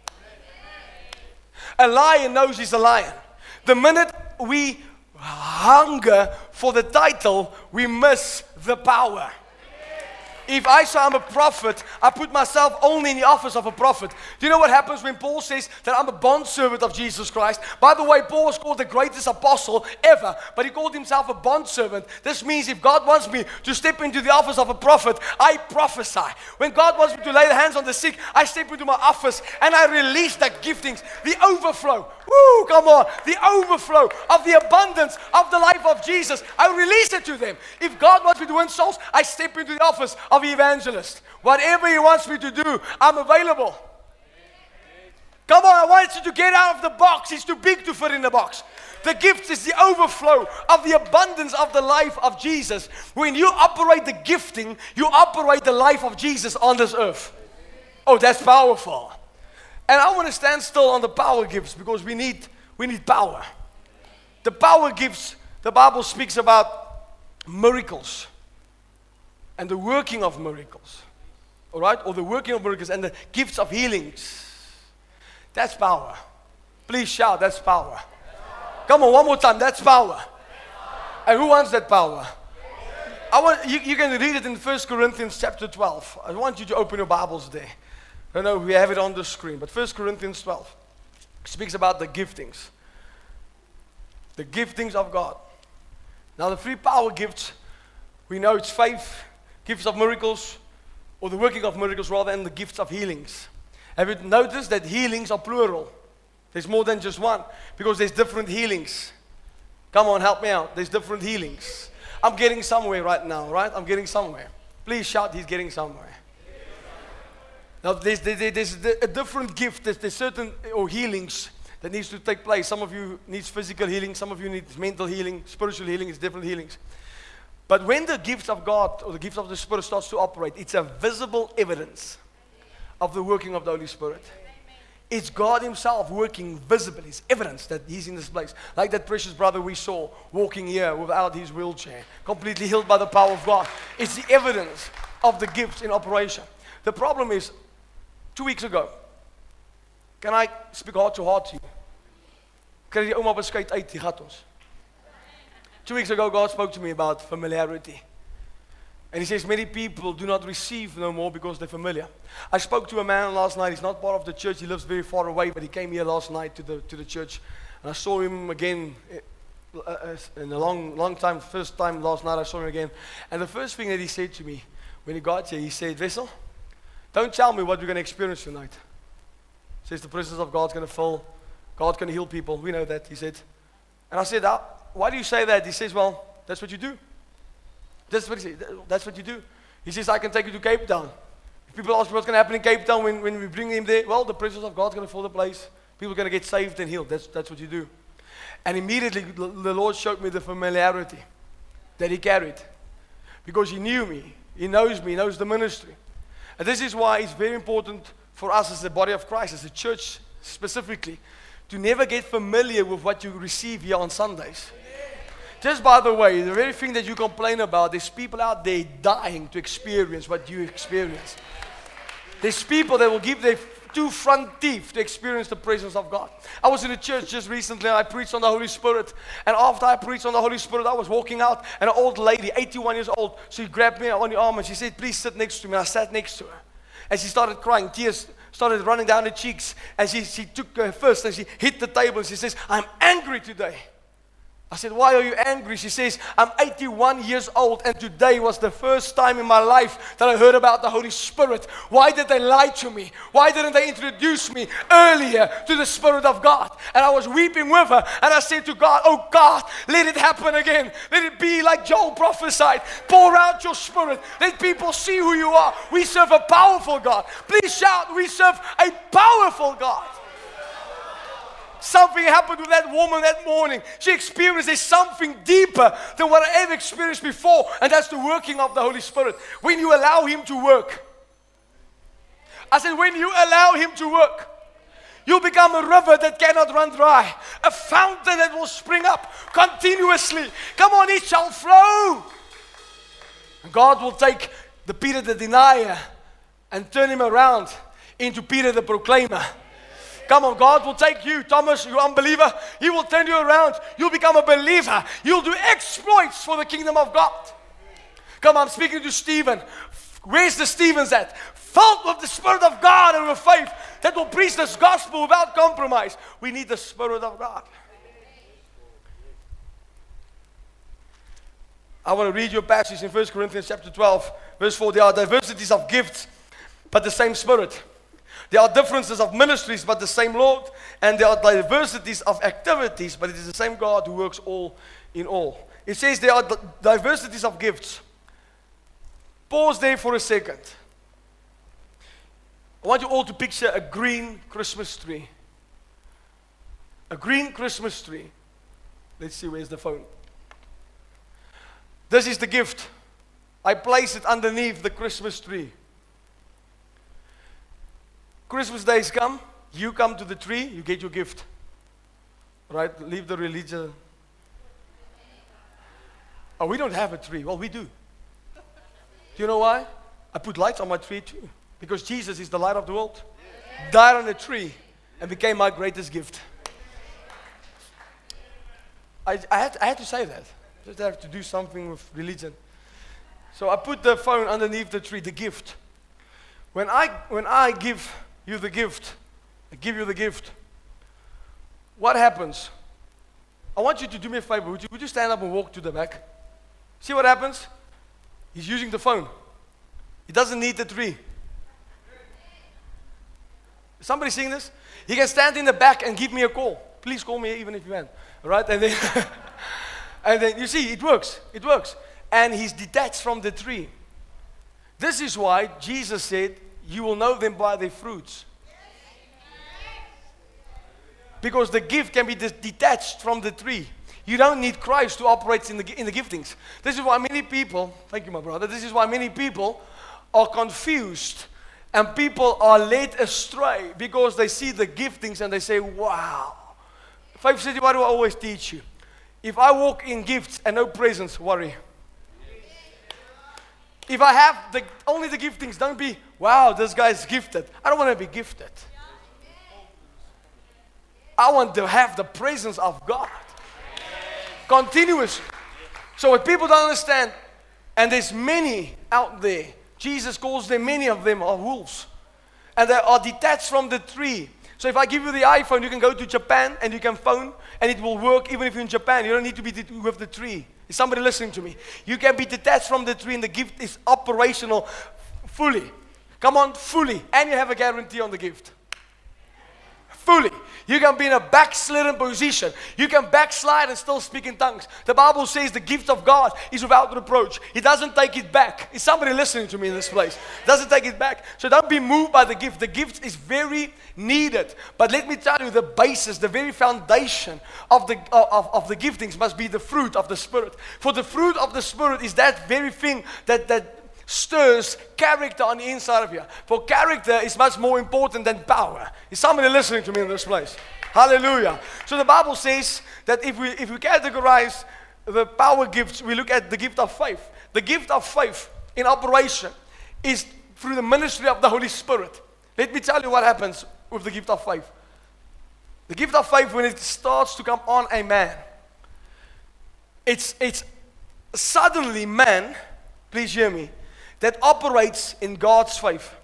Speaker 1: A lion knows he's a lion. The minute we hunger for the title, we miss the power. If I say I'm a prophet, I put myself only in the office of a prophet. Do you know what happens when Paul says that I'm a bondservant of Jesus Christ? By the way, Paul was called the greatest apostle ever, but he called himself a bondservant. This means if God wants me to step into the office of a prophet, I prophesy. When God wants me to lay the hands on the sick, I step into my office and I release the giftings, the overflow. Woo, come on. The overflow of the abundance of the life of Jesus. I release it to them. If God wants me to win souls, I step into the office of the evangelist. Whatever He wants me to do, I'm available. Come on, I want you to get out of the box. It's too big to fit in the box. The gift is the overflow of the abundance of the life of Jesus. When you operate the gifting, you operate the life of Jesus on this earth. Oh, that's powerful. And I want to stand still on the power gifts because we need power. The power gifts, the Bible speaks about miracles and the working of miracles. All right? Or the working of miracles and the gifts of healings. That's power. Please shout, that's power. Come on, one more time, that's power. And who wants that power? You can read it in 1 Corinthians chapter 12. I want you to open your Bibles there. I don't know if we have it on the screen, but 1 Corinthians 12 speaks about the giftings. The giftings of God. Now the 3 power gifts, we know it's faith, gifts of miracles, or the working of miracles rather, and the gifts of healings. Have you noticed that healings are plural? There's more than just one, because there's different healings. Come on, help me out. There's different healings. I'm getting somewhere right now, right? I'm getting somewhere. Please shout, he's getting somewhere. Now, there's a different gift. There's certain healings that needs to take place. Some of you needs physical healing. Some of you need mental healing, spiritual healing. It's different healings. But when the gift of God or the gift of the Spirit starts to operate, it's a visible evidence of the working of the Holy Spirit. It's God Himself working visibly. It's evidence that He's in this place. Like that precious brother we saw walking here without his wheelchair, completely healed by the power of God. It's the evidence of the gifts in operation. The problem is, 2 weeks ago, can I speak heart to heart to you? Kry die ouma beskuit uit, die gat ons. 2 weeks ago, God spoke to me about familiarity. And He says, many people do not receive no more because they're familiar. I spoke to a man last night. He's not part of the church. He lives very far away, but he came here last night to the church. And I saw him again in a long time. First time last night I saw him again. And the first thing that he said to me when he got here, he said, Wessel, don't tell me what we're going to experience tonight. He says the presence of God's going to fill. God's going to heal people. We know that, he said. And I said, why do you say that? He says, well, that's what you do. That's what he said. That's what you do. He says, I can take you to Cape Town. If people ask me what's going to happen in Cape Town when we bring him there, well, the presence of God's going to fill the place. People are going to get saved and healed. That's what you do. And immediately the Lord showed me the familiarity that He carried. Because He knew me. He knows me. He knows the ministry. And this is why it's very important for us as the body of Christ, as a church specifically, to never get familiar with what you receive here on Sundays. Just by the way, the very thing that you complain about, there's people out there dying to experience what you experience. There's people that will give their two front teeth to experience the presence of God. I was in a church just recently and I preached on the Holy Spirit. And after I preached on the Holy Spirit, I was walking out and an old lady, 81 years old, she grabbed me on the arm and she said, please sit next to me. And I sat next to her. And she started crying. Tears started running down her cheeks. And she took her fist and she hit the table and she says, I'm angry today. I said, why are you angry? She says, I'm 81 years old and today was the first time in my life that I heard about the Holy Spirit. Why did they lie to me? Why didn't they introduce me earlier to the Spirit of God? And I was weeping with her and I said to God, oh God, let it happen again. Let it be like Joel prophesied. Pour out your Spirit. Let people see who you are. We serve a powerful God. Please shout, we serve a powerful God. Something happened with that woman that morning. She experienced there's something deeper than what I ever experienced before. And that's the working of the Holy Spirit. When you allow Him to work. I said, when you allow Him to work, you'll become a river that cannot run dry. A fountain that will spring up continuously. Come on, it shall flow. And God will take the Peter the denier and turn him around into Peter the proclaimer. Come on, God will take you, Thomas, you unbeliever. He will turn you around. You'll become a believer. You'll do exploits for the kingdom of God. Come on, I'm speaking to Stephen. Where's the Stephens at? Filled with the Spirit of God and with faith that will preach this gospel without compromise. We need the Spirit of God. I want to read you a passage in 1 Corinthians chapter 12, verse 4. There are diversities of gifts, but the same Spirit. There are differences of ministries, but the same Lord. And there are diversities of activities, but it is the same God who works all in all. It says there are diversities of gifts. Pause there for a second. I want you all to picture a green Christmas tree. A green Christmas tree. Let's see, where's the phone? This is the gift. I place it underneath the Christmas tree. Christmas days come, you come to the tree, you get your gift. Right? Leave the religion. Oh, we don't have a tree. Well, we do. Do you know why? I put lights on my tree too. Because Jesus is the light of the world. Died on a tree and became my greatest gift. I had to say that. Just have to do something with religion. So I put the phone underneath the tree, the gift. When I give you the gift, I give you the gift, what happens? I want you to do me a favor. Would you stand up and walk to the back? See what happens? He's using the phone. He doesn't need the tree. Is somebody seeing this? He can stand in the back and give me a call. Please call me even if you can. All right? And then, and then you see, it works. It works. And he's detached from the tree. This is why Jesus said, you will know them by their fruits. Because the gift can be detached from the tree. You don't need Christ to operate in the giftings. This is why many people, thank you my brother, this is why many people are confused and people are led astray because they see the giftings and they say, wow. Faith City, what do I always teach you? If I walk in gifts and no presence, worry. If I have only the giftings, don't be, wow, this guy's gifted. I don't want to be gifted. I want to have the presence of God. Continuously. So what people don't understand, and there's many out there, Jesus calls them, many of them are wolves. And they are detached from the tree. So if I give you the iPhone, you can go to Japan and you can phone and it will work even if you're in Japan. You don't need to be with the tree. Is somebody listening to me? You can be detached from the tree and the gift is operational fully. Come on, fully. And you have a guarantee on the gift. Fully. You can be in a backslidden position. You can backslide and still speak in tongues. The Bible says the gift of God is without reproach. He doesn't take it back. Is somebody listening to me in this place? Doesn't take it back. So don't be moved by the gift. The gift is very needed. But let me tell you, the basis, the very foundation of the giftings must be the fruit of the Spirit. For the fruit of the Spirit is that very thing that stirs character on the inside of you. For character is much more important than power. Is somebody listening to me in this place? Hallelujah. So the Bible says that if we categorize the power gifts, we look at the gift of faith. The gift of faith in operation is through the ministry of the Holy Spirit. Let me tell you what happens with the gift of faith. The gift of faith, when it starts to come on a man, it's suddenly man, please hear me, that operates in God's faith.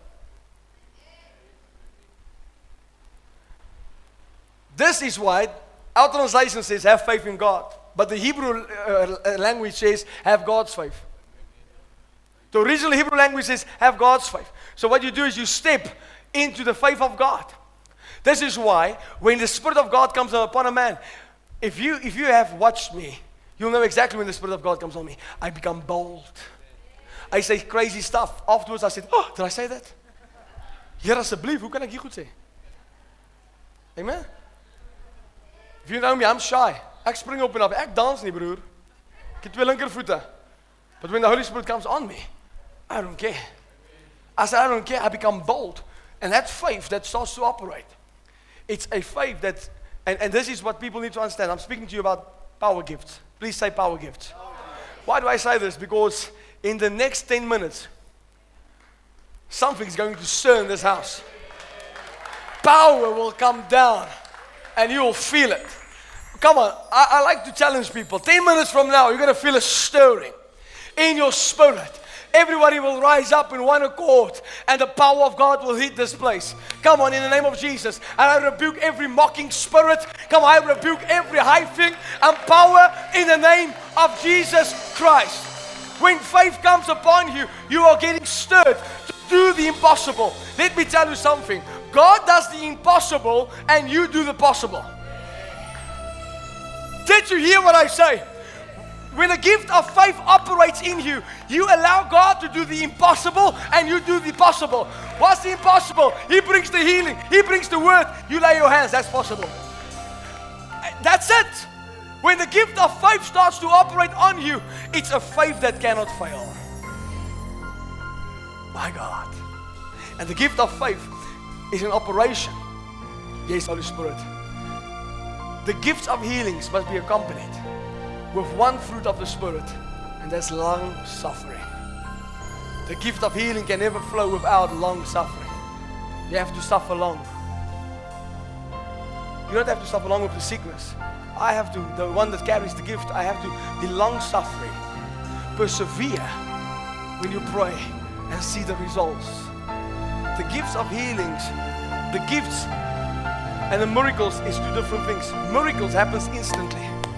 Speaker 1: This is why our translation says have faith in God, but the Hebrew language says have God's faith. The original Hebrew language says have God's faith. So what you do is you step into the faith of God. This is why when the Spirit of God comes upon a man, if you have watched me, you'll know exactly when the Spirit of God comes on me. I become bold. I say crazy stuff. Afterwards I said, oh, did I say that? Here asseblief, hoe kan ek hier goed sê? Amen? If you know me, I'm shy. Ek spring op en af. Ek dans nie, broer. Ek het 2 linkervoete. But when the Holy Spirit comes on me, I don't care. I said, I don't care. I become bold. And that faith that starts to operate. It's a faith that, and this is what people need to understand. I'm speaking to you about power gifts. Please say power gifts. Why do I say this? Because in the next 10 minutes, something's going to stir in this house. Power will come down and you will feel it. Come on, I like to challenge people. 10 minutes from now, you're going to feel a stirring in your spirit. Everybody will rise up in one accord and the power of God will hit this place. Come on, in the name of Jesus. And I rebuke every mocking spirit. Come on, I rebuke every high thing and power in the name of Jesus Christ. When faith comes upon you, you are getting stirred to do the impossible. Let me tell you something. God does the impossible and you do the possible. Did you hear what I say? When the gift of faith operates in you, you allow God to do the impossible and you do the possible. What's the impossible? He brings the healing. He brings the word. You lay your hands. That's possible. That's it. When the gift of faith starts to operate on you, it's a faith that cannot fail. My God. And the gift of faith is an operation. Yes, Holy Spirit. The gifts of healings must be accompanied with one fruit of the Spirit, and that's long suffering. The gift of healing can never flow without long suffering. You have to suffer long. You don't have to suffer long with the sickness. I have to, the one that carries the gift, I have to be long suffering. Persevere when you pray and see the results. The gifts of healings, the gifts and the miracles is 2 different things. Miracles happens instantly.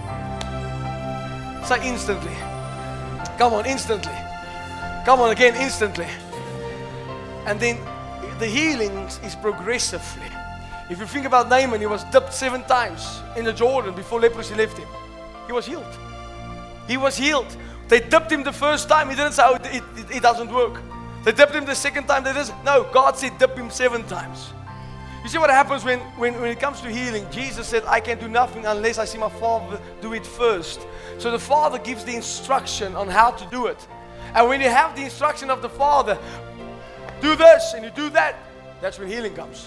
Speaker 1: Say instantly. Come on, instantly. Come on again, instantly. And then the healings is progressively. If you think about Naaman, he was dipped 7 times in the Jordan before leprosy left him. He was healed. He was healed. They dipped him the first time. He didn't say, oh, it doesn't work. They dipped him the second time. They didn't. No, God said dip him 7 times. You see what happens when it comes to healing? Jesus said, I can do nothing unless I see my Father do it first. So the Father gives the instruction on how to do it. And when you have the instruction of the Father, do this and you do that, that's when healing comes.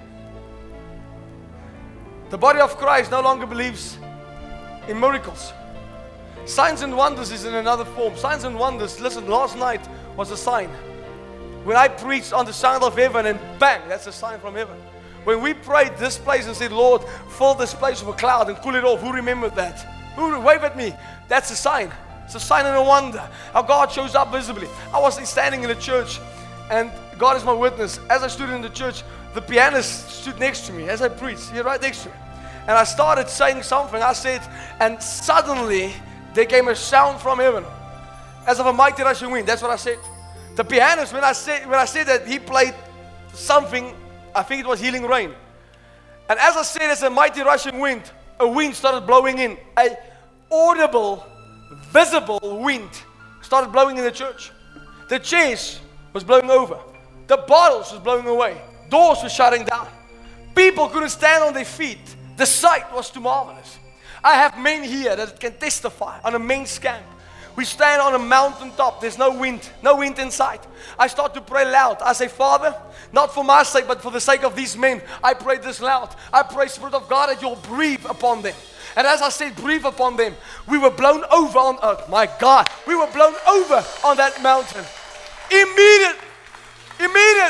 Speaker 1: The body of Christ no longer believes in miracles. Signs and wonders is in another form. Signs and wonders, listen, last night was a sign. When I preached on the sound of heaven and bang, that's a sign from heaven. When we prayed this place and said, Lord, fill this place with a cloud and cool it off, who remembered that? Who wave at me? That's a sign. It's a sign and a wonder. How God shows up visibly. I was standing in the church and God is my witness. As I stood in the church, the pianist stood next to me as I preached. He right next to me. And I started saying something. I said, and suddenly there came a sound from heaven as of a mighty rushing wind. That's what I said. The pianist, when I said that, he played something, I think it was Healing Rain. And as I said, it's a mighty rushing wind. A wind started blowing in. A audible, visible wind started blowing in the church. The chairs was blowing over. The bottles was blowing away. Doors were shutting down. People couldn't stand on their feet. The sight was too marvelous. I have men here that can testify on a men's camp. We stand on a mountaintop. There's no wind inside. I start to pray loud. I say, Father, not for my sake, but for the sake of these men, I pray this loud. I pray, Spirit of God, that you'll breathe upon them. And as I said, breathe upon them, we were blown over on earth. My God, we were blown over on that mountain. Immediately,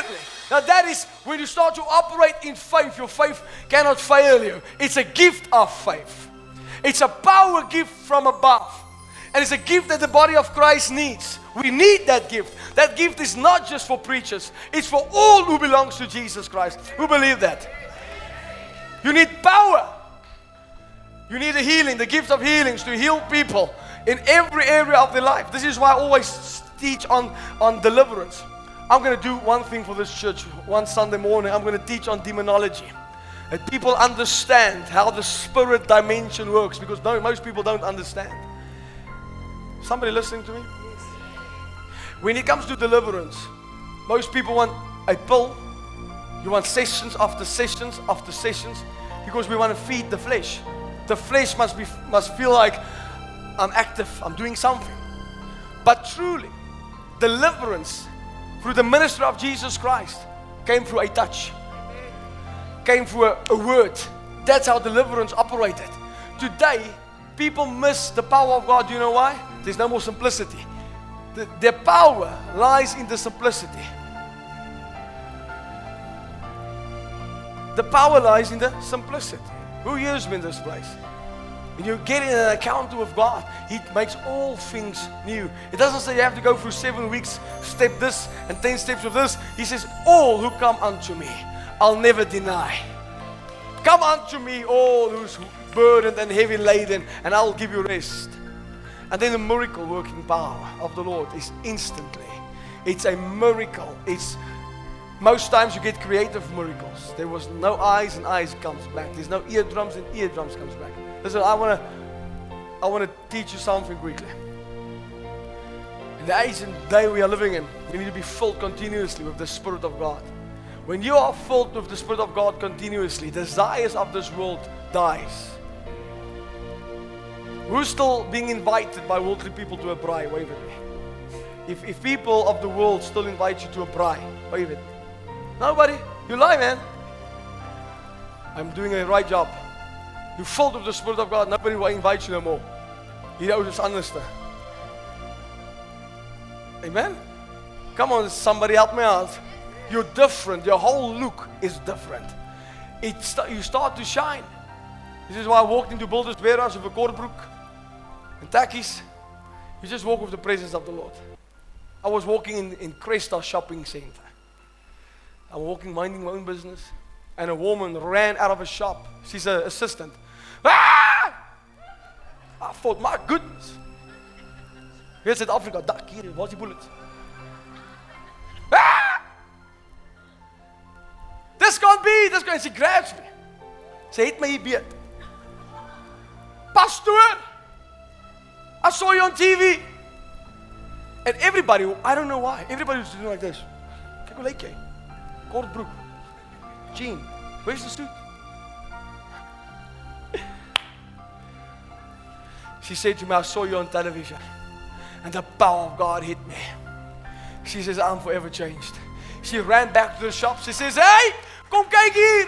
Speaker 1: Now that is when you start to operate in faith. Your faith cannot fail you. It's a gift of faith. It's a power gift from above. And it's a gift that the body of Christ needs. We need that gift. That gift is not just for preachers. It's for all who belongs to Jesus Christ. Who believe that? You need power. You need a healing, the gift of healings to heal people in every area of their life. This is why I always teach on deliverance. I'm going to do one thing for this church. One Sunday morning, I'm going to teach on demonology. That people understand how the spirit dimension works, because most people don't understand. Somebody listening to me? When it comes to deliverance, most people want a pill. You want sessions after sessions after sessions, because we want to feed the flesh. The flesh must feel like I'm active, I'm doing something. But truly, deliverance through the ministry of Jesus Christ came through a touch, came through a word. That's how deliverance operated. Today, people miss the power of God. Do you know why? There's no more simplicity. Their power lies in the simplicity. The power lies in the simplicity. Who hears me in this place? When you get in an encounter with God, He makes all things new. It doesn't say you have to go through 7 weeks, step this and 10 steps of this. He says, all who come unto me, I'll never deny. Come unto me, all who's burdened and heavy laden, and I'll give you rest. And then the miracle working power of the Lord is instantly. It's a miracle. Most times you get creative miracles. There was no eyes and eyes comes back. There's no eardrums and eardrums comes back. Listen, I want to teach you something quickly. In the age and day we are living in, we need to be filled continuously with the Spirit of God. When you are filled with the Spirit of God continuously, desires of this world dies. Who's still being invited by worldly people to a braai? Wave at me. If people of the world still invite you to a braai, wave at me. Nobody. You lie, man. I'm doing a right job. You're filled with the Spirit of God. Nobody will invite you no more. Hier ou is anders. Amen? Come on, somebody help me out. You're different. Your whole look is different. You start to shine. This is why I walked into Builders Warehouse with a kortbroek and takkies. You just walk with the presence of the Lord. I was walking in Cresta shopping center. I'm walking, minding my own business, and a woman ran out of a shop. She's an assistant. Ah! I thought, my goodness. Here's South Africa. Duck here. What's the bullets? Ah! This can't be. This can't. She grabs me. Sy het my hier beet. Pastor, I saw you on TV. And everybody, I don't know why, everybody was doing like this. Kyk hoe lyk jy? Kort broek. Jean, where's the suit? She said to me, I saw you on television. And the power of God hit me. She says, I'm forever changed. She ran back to the shop. She says, hey, kom kyk hier.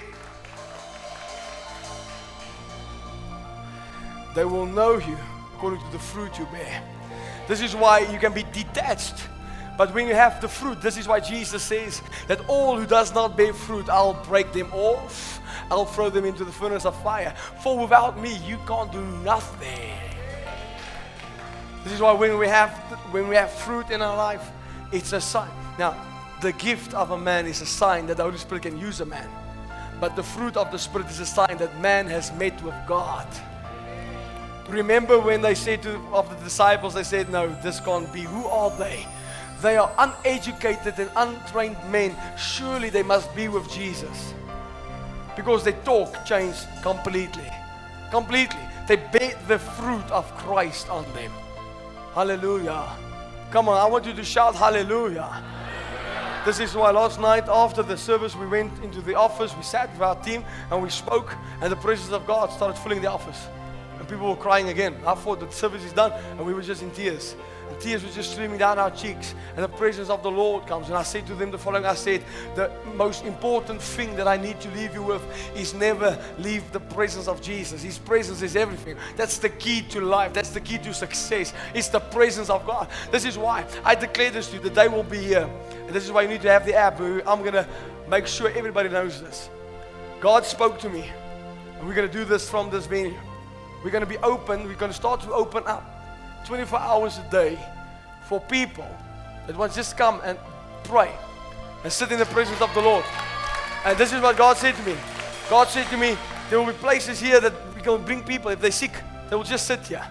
Speaker 1: They will know you according to the fruit you bear. This is why you can be detached. But when you have the fruit, this is why Jesus says that all who does not bear fruit, I'll break them off. I'll throw them into the furnace of fire. For without me, you can't do nothing. This is why when we have fruit in our life, it's a sign. Now, the gift of a man is a sign that the Holy Spirit can use a man. But the fruit of the Spirit is a sign that man has met with God. Remember when they said of the disciples, they said, no, this can't be. Who are they? They are uneducated and untrained men. Surely they must be with Jesus. Because their talk changed completely. Completely. They bear the fruit of Christ on them. Hallelujah. Come on, I want you to shout hallelujah. This is why last night after the service we went into the office, we sat with our team and we spoke, and the presence of God started filling the office. And people were crying again. I thought the service is done, and we were just in tears. And tears were just streaming down our cheeks. And the presence of the Lord comes. And I said to them the following, I said, the most important thing that I need to leave you with is never leave the presence of Jesus. His presence is everything. That's the key to life. That's the key to success. It's the presence of God. This is why I declare this to you. The day will be here. And this is why you need to have the app. I'm going to make sure everybody knows this. God spoke to me. And we're going to do this from this venue. We're going to be open. We're going to start to open up 24 hours a day for people that want to just come and pray and sit in the presence of the Lord. And this is what God said to me. God said to me, there will be places here that we can bring people. If they're sick, they will just sit here.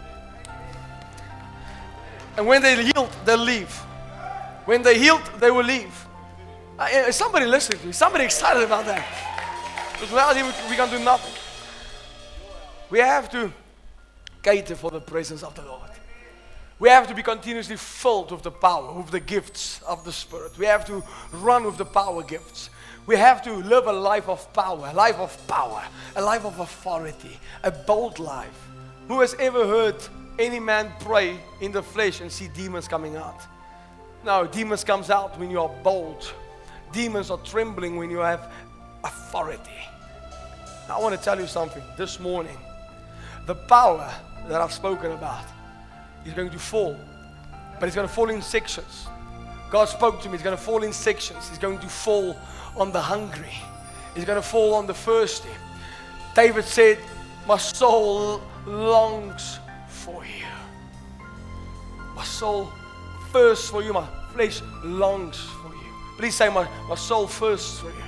Speaker 1: And when they're healed, they'll leave. When they're healed, they will leave. Is somebody listening to me? Somebody excited about that? Because without him, we can't do nothing. We have to cater for the presence of the Lord. We have to be continuously filled with the power, with the gifts of the Spirit. We have to run with the power gifts. We have to live a life of power, a life of authority, a bold life. Who has ever heard any man pray in the flesh and see demons coming out? No, demons comes out when you are bold. Demons are trembling when you have authority. Now, I want to tell you something this morning. The power that I've spoken about is going to fall, but it's going to fall in sections. God spoke to me, it's going to fall in sections. It's going to fall on the hungry. It's going to fall on the thirsty. David said, my soul longs for you. My soul thirsts for you. My flesh longs for you. Please say, my soul thirsts for you.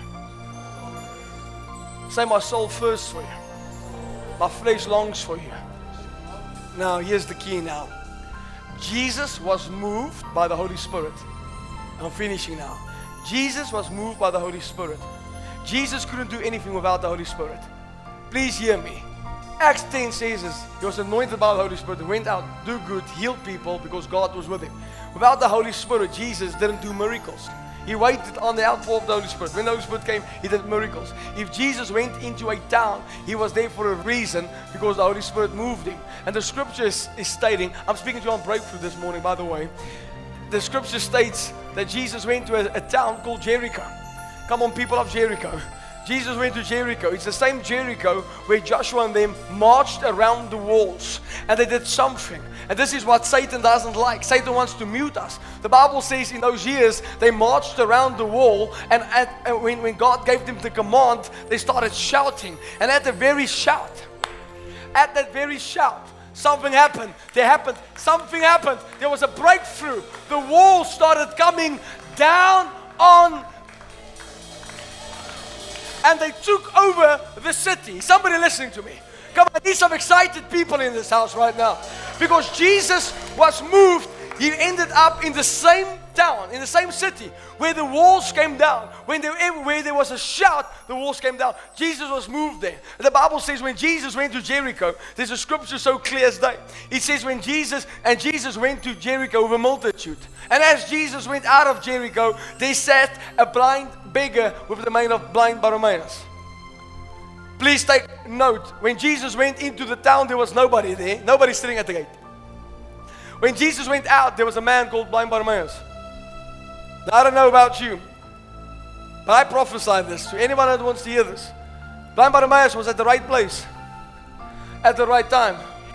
Speaker 1: Say, my soul thirsts for you. My flesh longs for you. Now, here's the key now. Jesus was moved by the Holy Spirit. I'm finishing now. Jesus was moved by the Holy Spirit. Jesus couldn't do anything without the Holy Spirit. Please hear me. Acts 10 says this, he was anointed by the Holy Spirit. He went out, do good, healed people because God was with him. Without the Holy Spirit, Jesus didn't do miracles. He waited on the outpour of the Holy Spirit. When the Holy Spirit came, he did miracles. If Jesus went into a town, he was there for a reason because the Holy Spirit moved him. And the scripture is stating, I'm speaking to you on breakthrough this morning, by the way. The scripture states that Jesus went to a town called Jericho. Come on, people of Jericho. Jesus went to Jericho. It's the same Jericho where Joshua and them marched around the walls. And they did something. And this is what Satan doesn't like. Satan wants to mute us. The Bible says in those years, they marched around the wall. And when God gave them the command, they started shouting. And at that very shout, something happened. Something happened. There was a breakthrough. The wall started coming down on. And they took over the city. Somebody listening to me. Come on, I need some excited people in this house right now. Because Jesus was moved. He ended up in the same town, in the same city, where the walls came down. Where there was a shout, the walls came down. Jesus was moved there. And the Bible says when Jesus went to Jericho, there's a scripture so clear as day. It says when Jesus went to Jericho with a multitude. And as Jesus went out of Jericho, they sat a blind beggar with the name of blind Bartimaeus. Please take note. When Jesus went into the town, there was nobody there. Nobody sitting at the gate. When Jesus went out, there was a man called blind Bartimaeus. Now, I don't know about you, but I prophesy this to anyone that wants to hear this. Blind Bartimaeus was at the right place, at the right time.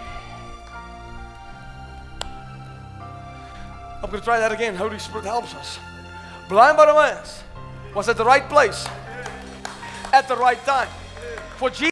Speaker 1: I'm going to try that again. Holy Spirit helps us. Blind Bartimaeus was at the right place, at the right time. For Jesus